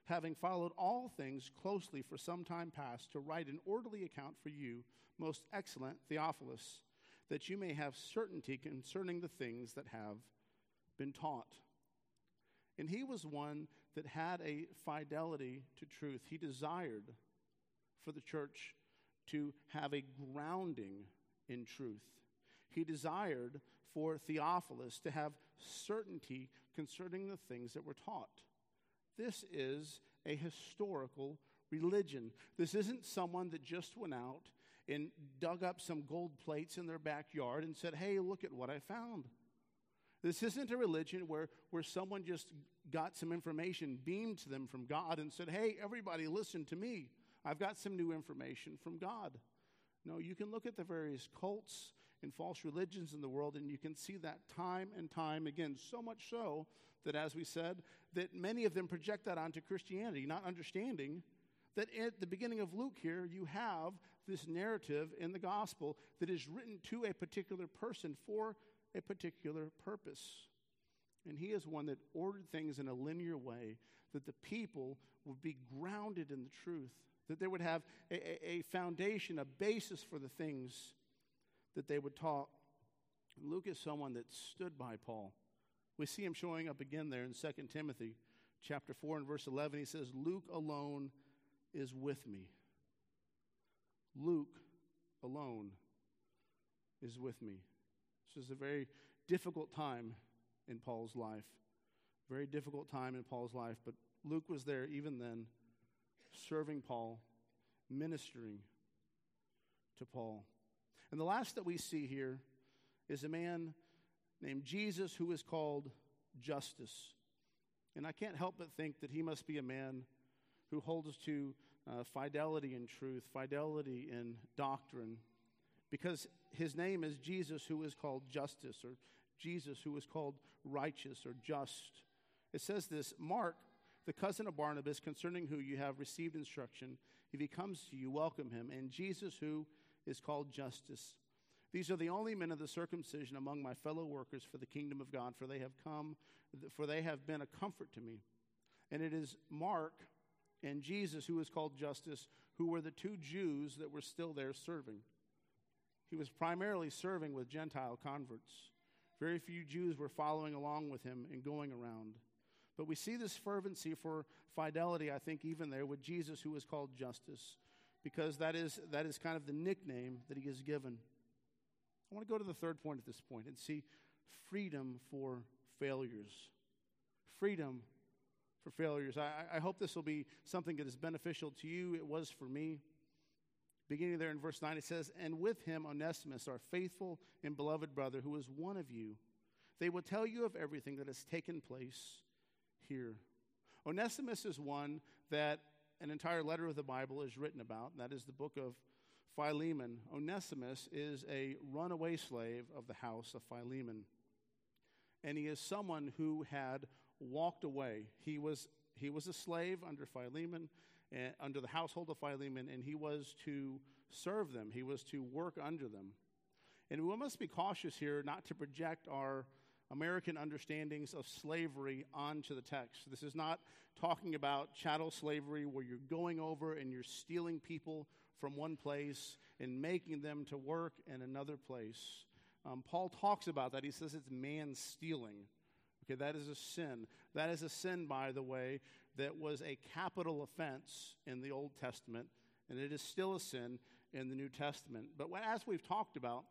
having followed all things closely for some time past, to write an orderly account for you, most excellent Theophilus, that you may have certainty concerning the things that have been taught. And he was one that had a fidelity to truth. He desired for the church to have a grounding in truth. He desired for Theophilus to have certainty concerning the things that were taught. This is a historical religion. This isn't someone that just went out and dug up some gold plates in their backyard and said, hey, look at what I found. This isn't a religion where someone just got some information beamed to them from God and said, hey, everybody listen to me. I've got some new information from God. No, you can look at the various cults and false religions in the world, and you can see that time and time again, so much so that, as we said, that many of them project that onto Christianity, not understanding that at the beginning of Luke here, you have this narrative in the gospel that is written to a particular person for a particular purpose. And he is one that ordered things in a linear way, that the people would be grounded in the truth, that they would have a foundation, a basis for the things that they would taught. Luke is someone that stood by Paul. We see him showing up again there in 2 Timothy chapter 4 and verse 11. He says, Luke alone is with me. Luke alone is with me. This is a very difficult time in Paul's life. Very difficult time in Paul's life. But Luke was there even then, serving Paul, ministering to Paul. And the last that we see here is a man named Jesus who is called Justus. And I can't help but think that he must be a man who holds to fidelity in truth, fidelity in doctrine, because his name is Jesus who is called Justus, or Jesus who is called righteous or just. It says this, Mark, the cousin of Barnabas, concerning who you have received instruction, if he comes to you, welcome him. And Jesus who is called Justus. These are the only men of the circumcision among my fellow workers for the kingdom of God, for they have been a comfort to me. And it is Mark and Jesus who is called Justus, who were the two Jews that were still there serving. He was primarily serving with Gentile converts. Very few Jews were following along with him and going around. But we see this fervency for fidelity, I think, even there with Jesus who is called Justus, because that is kind of the nickname that he is given. I want to go to the third point at this point and see freedom for failures. Freedom for failures. I hope this will be something that is beneficial to you. It was for me. Beginning there in verse 9, it says, and with him Onesimus, our faithful and beloved brother, who is one of you. They will tell you of everything that has taken place here. Onesimus is one that an entire letter of the Bible is written about, and that is the book of Philemon. Onesimus is a runaway slave of the house of Philemon. And he is someone who had walked away. He was a slave under Philemon, under the household of Philemon, and he was to serve them. He was to work under them. And we must be cautious here not to project our American understandings of slavery onto the text. This is not talking about chattel slavery where you're going over and you're stealing people from one place and making them to work in another place. Paul talks about that. He says it's man stealing. Okay, that is a sin. That is a sin, by the way, that was a capital offense in the Old Testament, and it is still a sin in the New Testament. But as we've talked about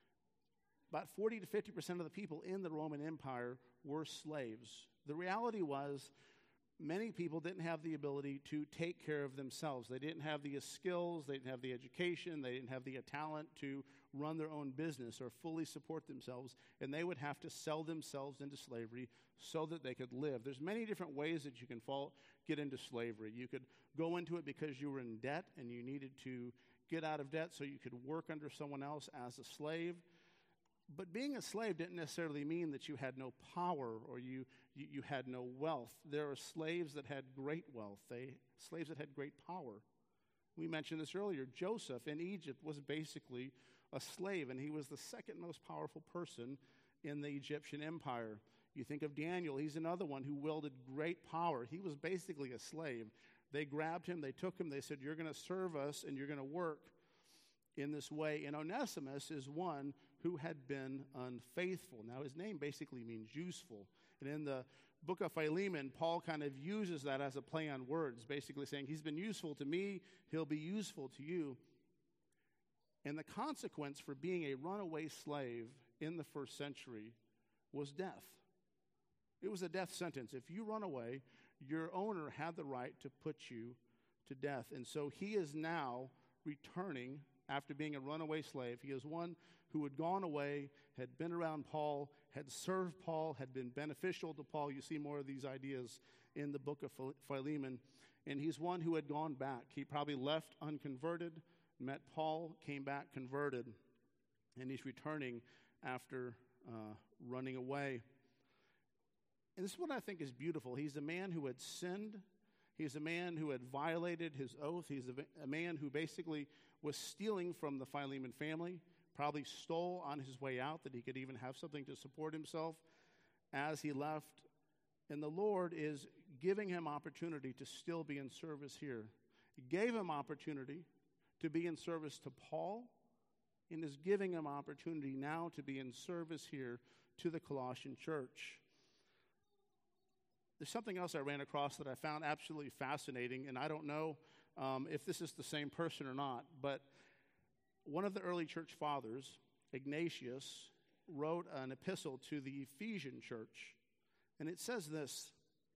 40 to 50% of the people in the Roman Empire were slaves. The reality was many people didn't have the ability to take care of themselves. They didn't have the skills, they didn't have the education, they didn't have the talent to run their own business or fully support themselves, and they would have to sell themselves into slavery so that they could live. There's many different ways that you can get into slavery. You could go into it because you were in debt and you needed to get out of debt so you could work under someone else as a slave. But being a slave didn't necessarily mean that you had no power or you had no wealth. There are slaves that had great wealth, slaves that had great power. We mentioned this earlier. Joseph in Egypt was basically a slave, and he was the second most powerful person in the Egyptian empire. You think of Daniel, he's another one who wielded great power. He was basically a slave. They grabbed him, they took him, they said, you're going to serve us and you're going to work in this way. And Onesimus is one who had been unfaithful. Now, his name basically means useful. And in the book of Philemon, Paul kind of uses that as a play on words, basically saying, he's been useful to me, he'll be useful to you. And the consequence for being a runaway slave in the first century was death. It was a death sentence. If you run away, your owner had the right to put you to death. And so he is now returning after being a runaway slave. He is one who had gone away, had been around Paul, had served Paul, had been beneficial to Paul. You see more of these ideas in the book of Philemon. And he's one who had gone back. He probably left unconverted, met Paul, came back converted, and he's returning after running away. And this is what I think is beautiful. He's a man who had sinned. He's a man who had violated his oath. He's a man who basically was stealing from the Philemon family, probably stole on his way out that he could even have something to support himself as he left. And the Lord is giving him opportunity to still be in service here. He gave him opportunity to be in service to Paul and is giving him opportunity now to be in service here to the Colossian church. There's something else I ran across that I found absolutely fascinating, and I don't know if this is the same person or not, but one of the early church fathers, Ignatius, wrote an epistle to the Ephesian church, and it says this: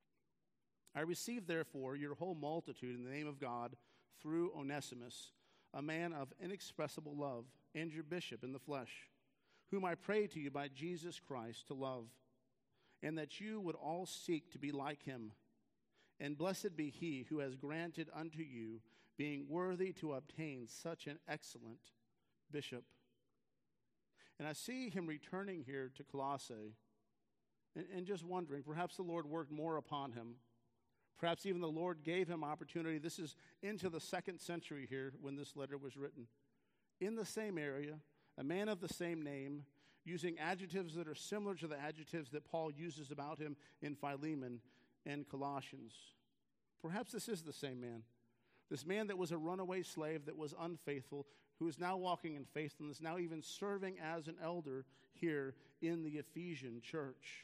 I receive, therefore, your whole multitude in the name of God through Onesimus, a man of inexpressible love, and your bishop in the flesh, whom I pray to you by Jesus Christ to love, and that you would all seek to be like him. And blessed be he who has granted unto you, being worthy to obtain such an excellent bishop. And I see him returning here to Colossae, and just wondering, perhaps the Lord worked more upon him. Perhaps even the Lord gave him opportunity. This is into the 2nd century here when this letter was written. In the same area, a man of the same name, using adjectives that are similar to the adjectives that Paul uses about him in Philemon and Colossians. Perhaps this is the same man. This man that was a runaway slave, that was unfaithful, who is now walking in faithfulness, now even serving as an elder here in the Ephesian church.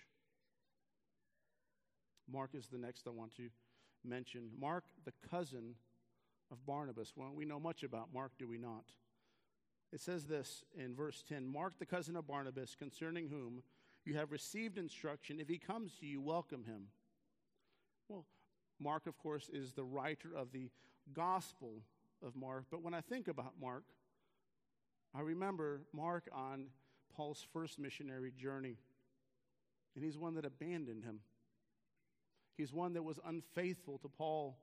Mark is the next I want to mention. Mark, the cousin of Barnabas. Well, we know much about Mark, do we not? It says this in verse 10, Mark, the cousin of Barnabas, concerning whom you have received instruction. If he comes to you, welcome him. Well, Mark, of course, is the writer of the Gospel of Mark. But when I think about Mark, I remember Mark on Paul's first missionary journey. And he's one that abandoned him. He's one that was unfaithful to Paul.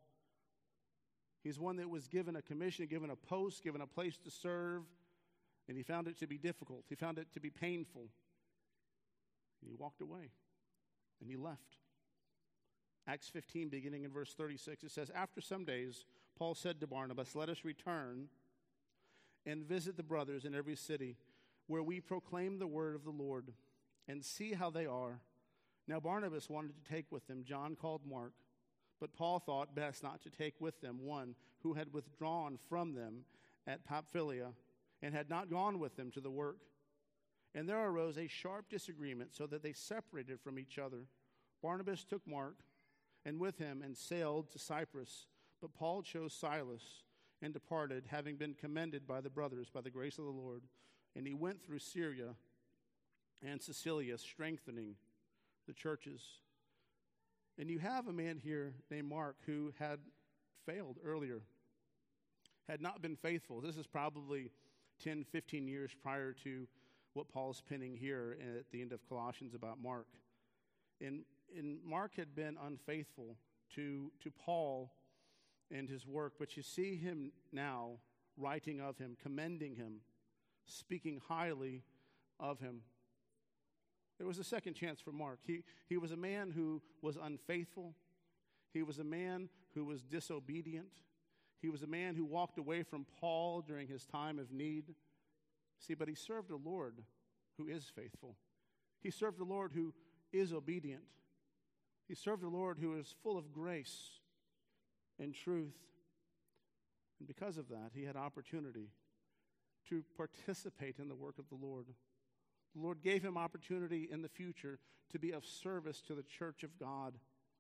He's one that was given a commission, given a post, given a place to serve, and he found it to be difficult. He found it to be painful. And he walked away, and he left. Acts 15, beginning in verse 36, it says, After some days, Paul said to Barnabas, Let us return and visit the brothers in every city where we proclaim the word of the Lord and see how they are. Now Barnabas wanted to take with them John called Mark, but Paul thought best not to take with them one who had withdrawn from them at Pamphylia and had not gone with them to the work. And there arose a sharp disagreement, so that they separated from each other. Barnabas took Mark and with him and sailed to Cyprus, but Paul chose Silas and departed, having been commended by the brothers by the grace of the Lord. And he went through Syria and Cilicia, strengthening the churches. And you have a man here named Mark who had failed earlier, had not been faithful. This is probably 10, 15 years prior to what Paul's penning here at the end of Colossians about Mark. And Mark had been unfaithful to Paul and his work, but you see him now writing of him, commending him, speaking highly of him. There was a second chance for Mark. He was a man who was unfaithful. He was a man who was disobedient. He was a man who walked away from Paul during his time of need. See, but he served a Lord who is faithful. He served a Lord who is obedient. He served a Lord who is full of grace and truth. And because of that, he had opportunity to participate in the work of the Lord. The Lord gave him opportunity in the future to be of service to the church of God.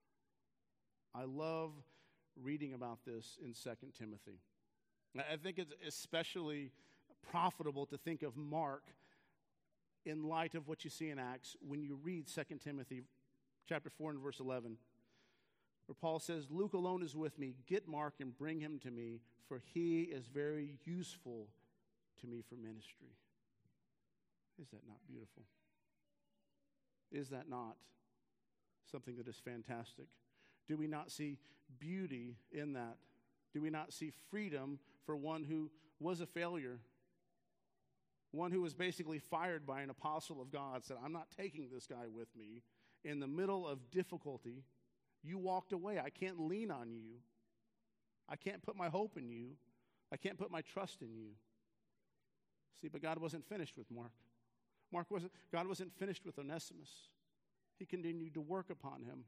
I love reading about this in 2 Timothy. I think it's especially profitable to think of Mark in light of what you see in Acts when you read 2 Timothy chapter 4 and verse 11, where Paul says, Luke alone is with me. Get Mark and bring him to me, for he is very useful to me for ministry. Is that not beautiful? Is that not something that is fantastic? Do we not see beauty in that? Do we not see freedom for one who was a failure? One who was basically fired by an apostle of God, said, I'm not taking this guy with me. In the middle of difficulty, you walked away. I can't lean on you. I can't put my hope in you. I can't put my trust in you. See, but God wasn't finished with Mark. God wasn't finished with Onesimus. He continued to work upon him.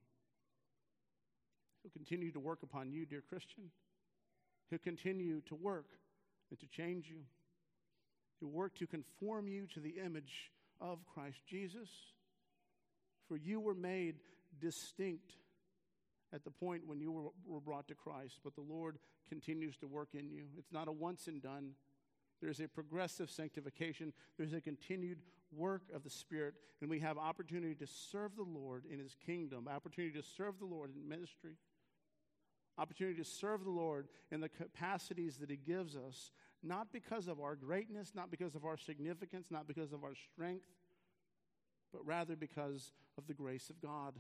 He'll continue to work upon you, dear Christian. He'll continue to work and to change you. He'll work to conform you to the image of Christ Jesus. For you were made distinct at the point when you were brought to Christ, but the Lord continues to work in you. It's not a once and done. There's a progressive sanctification. There's a continued work of the Spirit, and we have opportunity to serve the Lord in his kingdom, opportunity to serve the Lord in ministry, opportunity to serve the Lord in the capacities that he gives us, not because of our greatness, not because of our significance, not because of our strength, but rather because of the grace of God.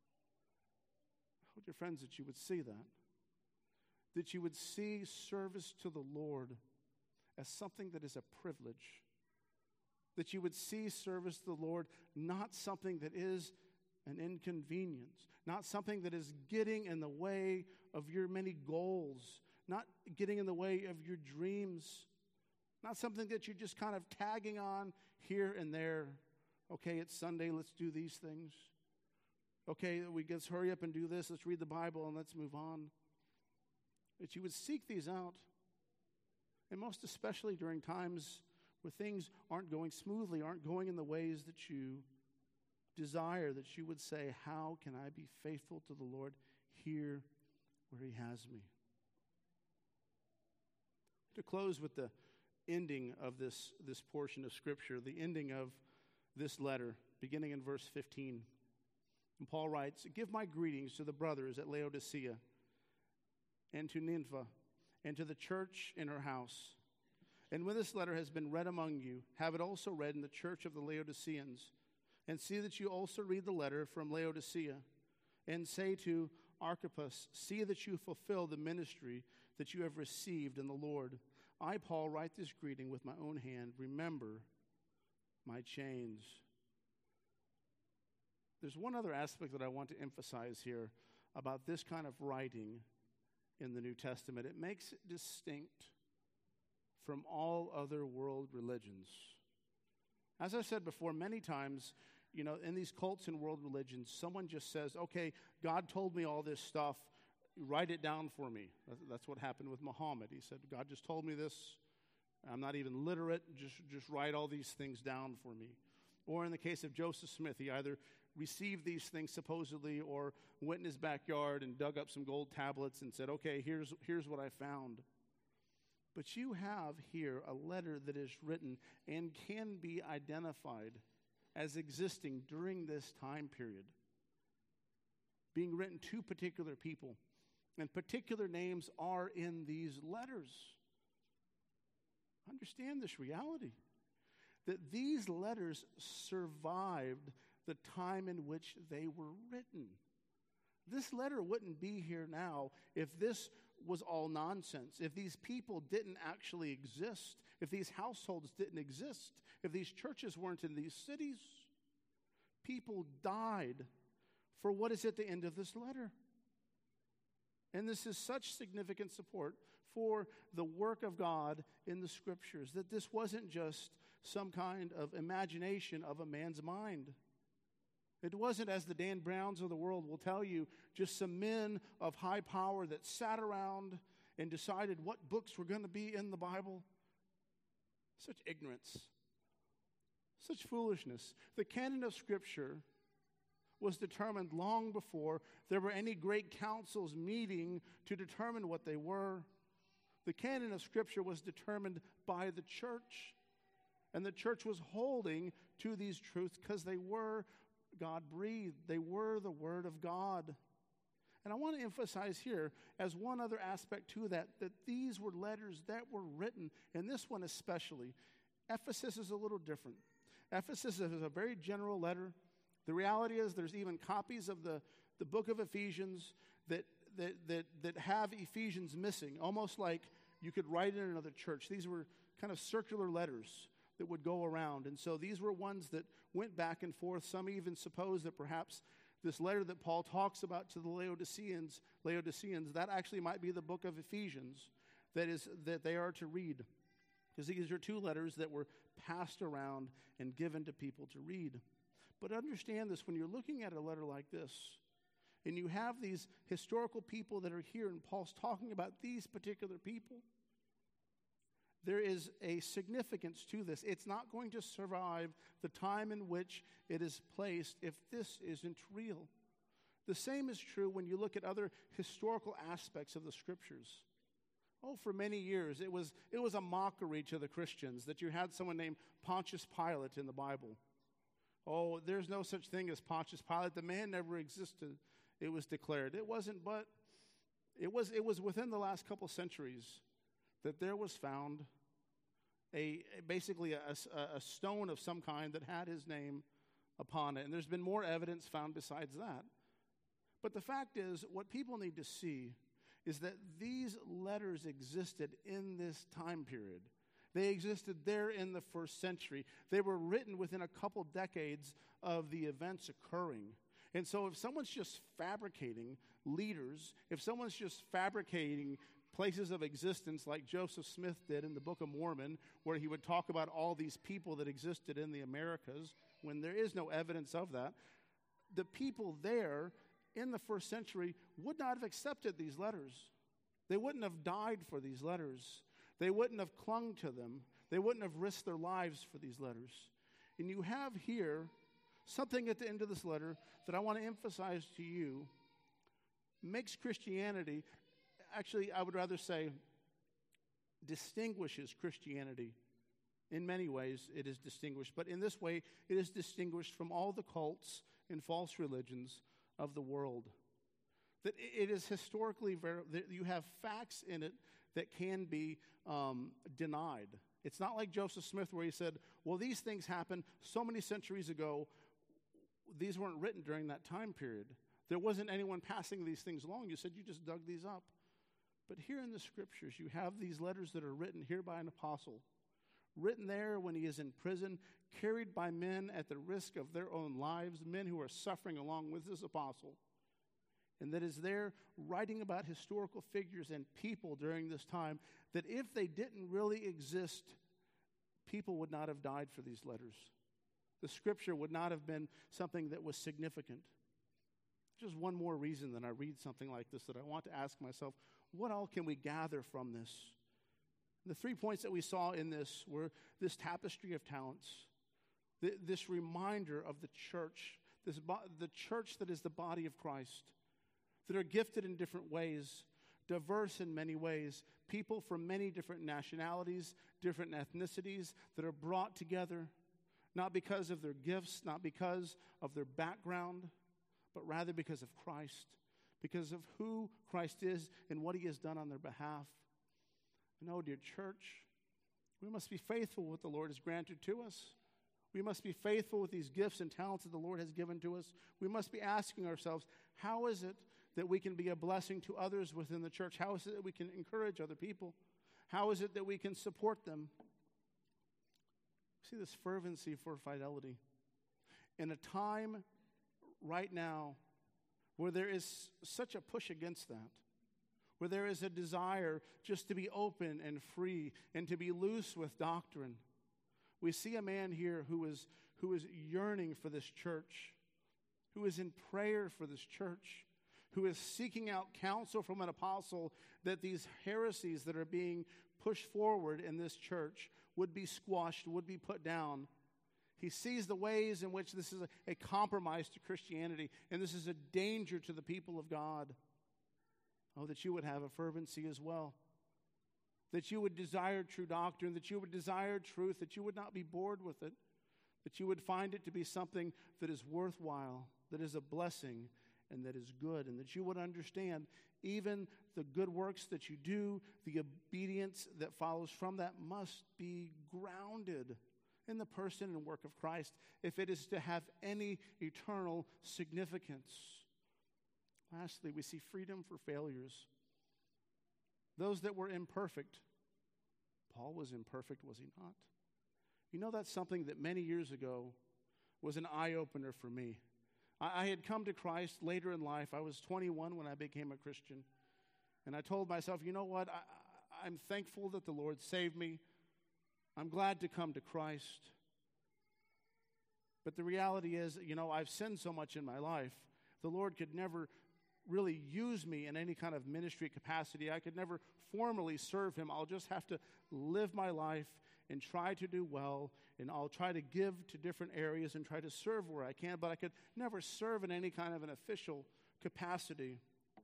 I hope, dear friends, that you would see that you would see service to the Lord as something that is a privilege, that you would see service to the Lord not something that is an inconvenience, not something that is getting in the way of your many goals, not getting in the way of your dreams, not something that you're just kind of tagging on here and there. Okay, it's Sunday, let's do these things. Okay, let's hurry up and do this, let's read the Bible and let's move on. That you would seek these out. And most especially during times where things aren't going smoothly, aren't going in the ways that you desire, that you would say, how can I be faithful to the Lord here where he has me? To close with the ending of this portion of Scripture, the ending of this letter, beginning in verse 15. And Paul writes, give my greetings to the brothers at Laodicea and to Nineveh and to the church in her house. And when this letter has been read among you, have it also read in the church of the Laodiceans. And see that you also read the letter from Laodicea. And say to Archippus, see that you fulfill the ministry that you have received in the Lord. I, Paul, write this greeting with my own hand. Remember my chains. There's one other aspect that I want to emphasize here about this kind of writing in the New Testament. It makes it distinct from all other world religions. As I said before, many times, in these cults and world religions, someone just says, okay, God told me all this stuff, write it down for me. That's what happened with Muhammad. He said, God just told me this. I'm not even literate. Just write all these things down for me. Or in the case of Joseph Smith, he either received these things supposedly or went in his backyard and dug up some gold tablets and said, okay, here's what I found. But you have here a letter that is written and can be identified as existing during this time period, being written to particular people. And particular names are in these letters. Understand this reality, that these letters survived the time in which they were written. This letter wouldn't be here now if this was all nonsense, if these people didn't actually exist, if these households didn't exist, if these churches weren't in these cities. People died for what is at the end of this letter. And this is such significant support for the work of God in the Scriptures, that this wasn't just some kind of imagination of a man's mind. It wasn't, as the Dan Browns of the world will tell you, just some men of high power that sat around and decided what books were going to be in the Bible. Such ignorance. Such foolishness. The canon of Scripture was determined long before there were any great councils meeting to determine what they were. The canon of Scripture was determined by the church. And the church was holding to these truths because they were God-breathed. They were the Word of God. And I want to emphasize here, as one other aspect to that these were letters that were written, and this one especially. Ephesus is a little different. Ephesus is a very general letter. The reality is there's even copies of the book of Ephesians that have Ephesians missing, almost like you could write in another church. These were kind of circular letters that would go around. And so these were ones that went back and forth. Some even suppose that perhaps this letter that Paul talks about to the Laodiceans, that actually might be the book of Ephesians that they are to read. Because these are two letters that were passed around and given to people to read. But understand this, when you're looking at a letter like this, and you have these historical people that are here, and Paul's talking about these particular people, there is a significance to this. It's not going to survive the time in which it is placed if this isn't real. The same is true when you look at other historical aspects of the Scriptures. Oh, for many years, it was a mockery to the Christians that you had someone named Pontius Pilate in the Bible. Oh, there's no such thing as Pontius Pilate. The man never existed. It was declared. It wasn't, but it was within the last couple centuries that there was found basically a stone of some kind that had his name upon it. And there's been more evidence found besides that. But the fact is, what people need to see is that these letters existed in this time period. They existed there in the first century. They were written within a couple decades of the events occurring. And so if someone's just fabricating leaders, if someone's just fabricating places of existence like Joseph Smith did in the Book of Mormon, where he would talk about all these people that existed in the Americas, when there is no evidence of that, the people there in the first century would not have accepted these letters. They wouldn't have died for these letters. They wouldn't have clung to them. They wouldn't have risked their lives for these letters. And you have here something at the end of this letter that I want to emphasize to you makes Christianity, actually I would rather say distinguishes Christianity. In many ways it is distinguished, but in this way it is distinguished from all the cults and false religions of the world. That it is historically, that you have facts in it that can be denied. It's not like Joseph Smith where he said, well, these things happened so many centuries ago. These weren't written during that time period. There wasn't anyone passing these things along. You said you just dug these up. But here in the Scriptures, you have these letters that are written here by an apostle, written there when he is in prison, carried by men at the risk of their own lives, men who are suffering along with this apostle, and that is there writing about historical figures and people during this time that if they didn't really exist, people would not have died for these letters. The Scripture would not have been something that was significant. Just one more reason that I read something like this that I want to ask myself, what all can we gather from this? The 3 points that we saw in this were this tapestry of talents, this reminder of the church, the church that is the body of Christ, that are gifted in different ways, diverse in many ways, people from many different nationalities, different ethnicities that are brought together, not because of their gifts, not because of their background, but rather because of Christ, because of who Christ is and what he has done on their behalf. And oh, dear church, we must be faithful with what the Lord has granted to us. We must be faithful with these gifts and talents that the Lord has given to us. We must be asking ourselves, how is it that we can be a blessing to others within the church? How is it that we can encourage other people? How is it that we can support them? See this fervency for fidelity. In a time right now where there is such a push against that, where there is a desire just to be open and free and to be loose with doctrine, we see a man here who is yearning for this church, who is in prayer for this church, who is seeking out counsel from an apostle that these heresies that are being pushed forward in this church would be squashed, would be put down. He sees the ways in which this is a compromise to Christianity, and this is a danger to the people of God. Oh, that you would have a fervency as well, that you would desire true doctrine, that you would desire truth, that you would not be bored with it, that you would find it to be something that is worthwhile, that is a blessing, and that is good, and that you would understand even the good works that you do, the obedience that follows from that must be grounded in the person and work of Christ if it is to have any eternal significance. Lastly, we see freedom for failures. Those that were imperfect. Paul was imperfect, was he not? You know, that's something that many years ago was an eye-opener for me. I had come to Christ later in life. I was 21 when I became a Christian. And I told myself, you know what? I'm thankful that the Lord saved me. I'm glad to come to Christ. But the reality is, you know, I've sinned so much in my life. The Lord could never really use me in any kind of ministry capacity. I could never formally serve him. I'll just have to live my life and try to do well, and I'll try to give to different areas and try to serve where I can, but I could never serve in any kind of an official capacity.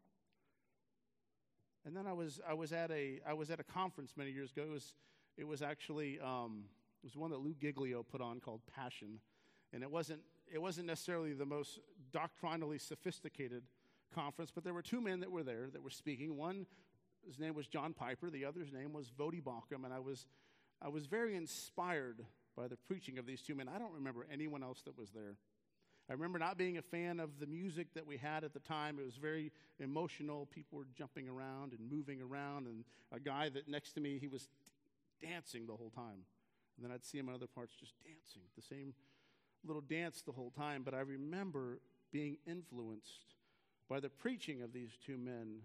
And then I was at a conference many years ago. It was actually one that Lou Giglio put on called Passion, and it wasn't necessarily the most doctrinally sophisticated conference, but there were two men that were there that were speaking. One, his name was John Piper. The other's name was Voddie Baucham, and I was very inspired by the preaching of these two men. I don't remember anyone else that was there. I remember not being a fan of the music that we had at the time. It was very emotional. People were jumping around and moving around, and a guy that next to me, he was dancing the whole time. And then I'd see him in other parts just dancing, the same little dance the whole time. But I remember being influenced by the preaching of these two men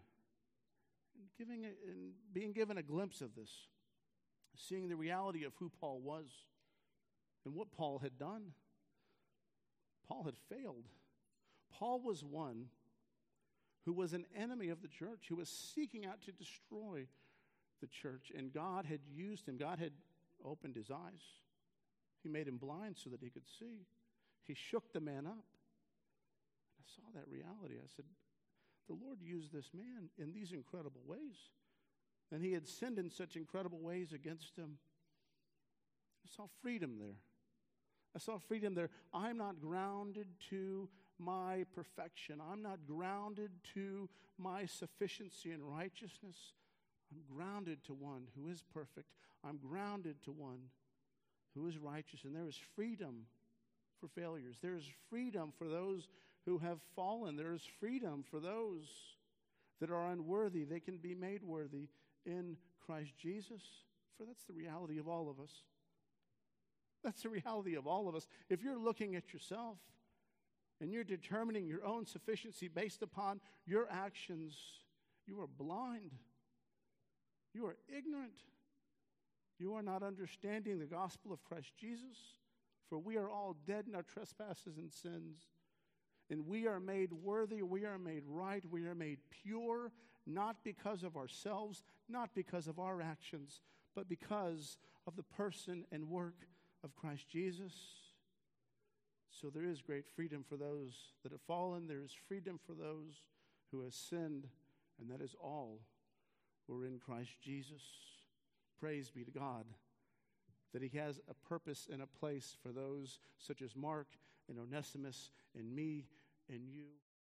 and being given a glimpse of this, seeing the reality of who Paul was and what Paul had done. Paul had failed. Paul was one who was an enemy of the church, who was seeking out to destroy the church, and God had used him. God had opened his eyes. He made him blind so that he could see. He shook the man up. I saw that reality. I said, the Lord used this man in these incredible ways. And he had sinned in such incredible ways against him. I saw freedom there. I saw freedom there. I'm not grounded to my perfection. I'm not grounded to my sufficiency and righteousness. I'm grounded to one who is perfect. I'm grounded to one who is righteous. And there is freedom for failures. There is freedom for those who have fallen. There is freedom for those that are unworthy. They can be made worthy in Christ Jesus. For that's the reality of all of us. That's the reality of all of us. If you're looking at yourself and you're determining your own sufficiency based upon your actions, you are blind. You are ignorant. You are not understanding the gospel of Christ Jesus. For we are all dead in our trespasses and sins. And we are made worthy, we are made right, we are made pure, not because of ourselves, not because of our actions, but because of the person and work of Christ Jesus. So there is great freedom for those that have fallen. There is freedom for those who have sinned, and that is all who are in Christ Jesus. Praise be to God that he has a purpose and a place for those such as Mark and Onesimus and me and you.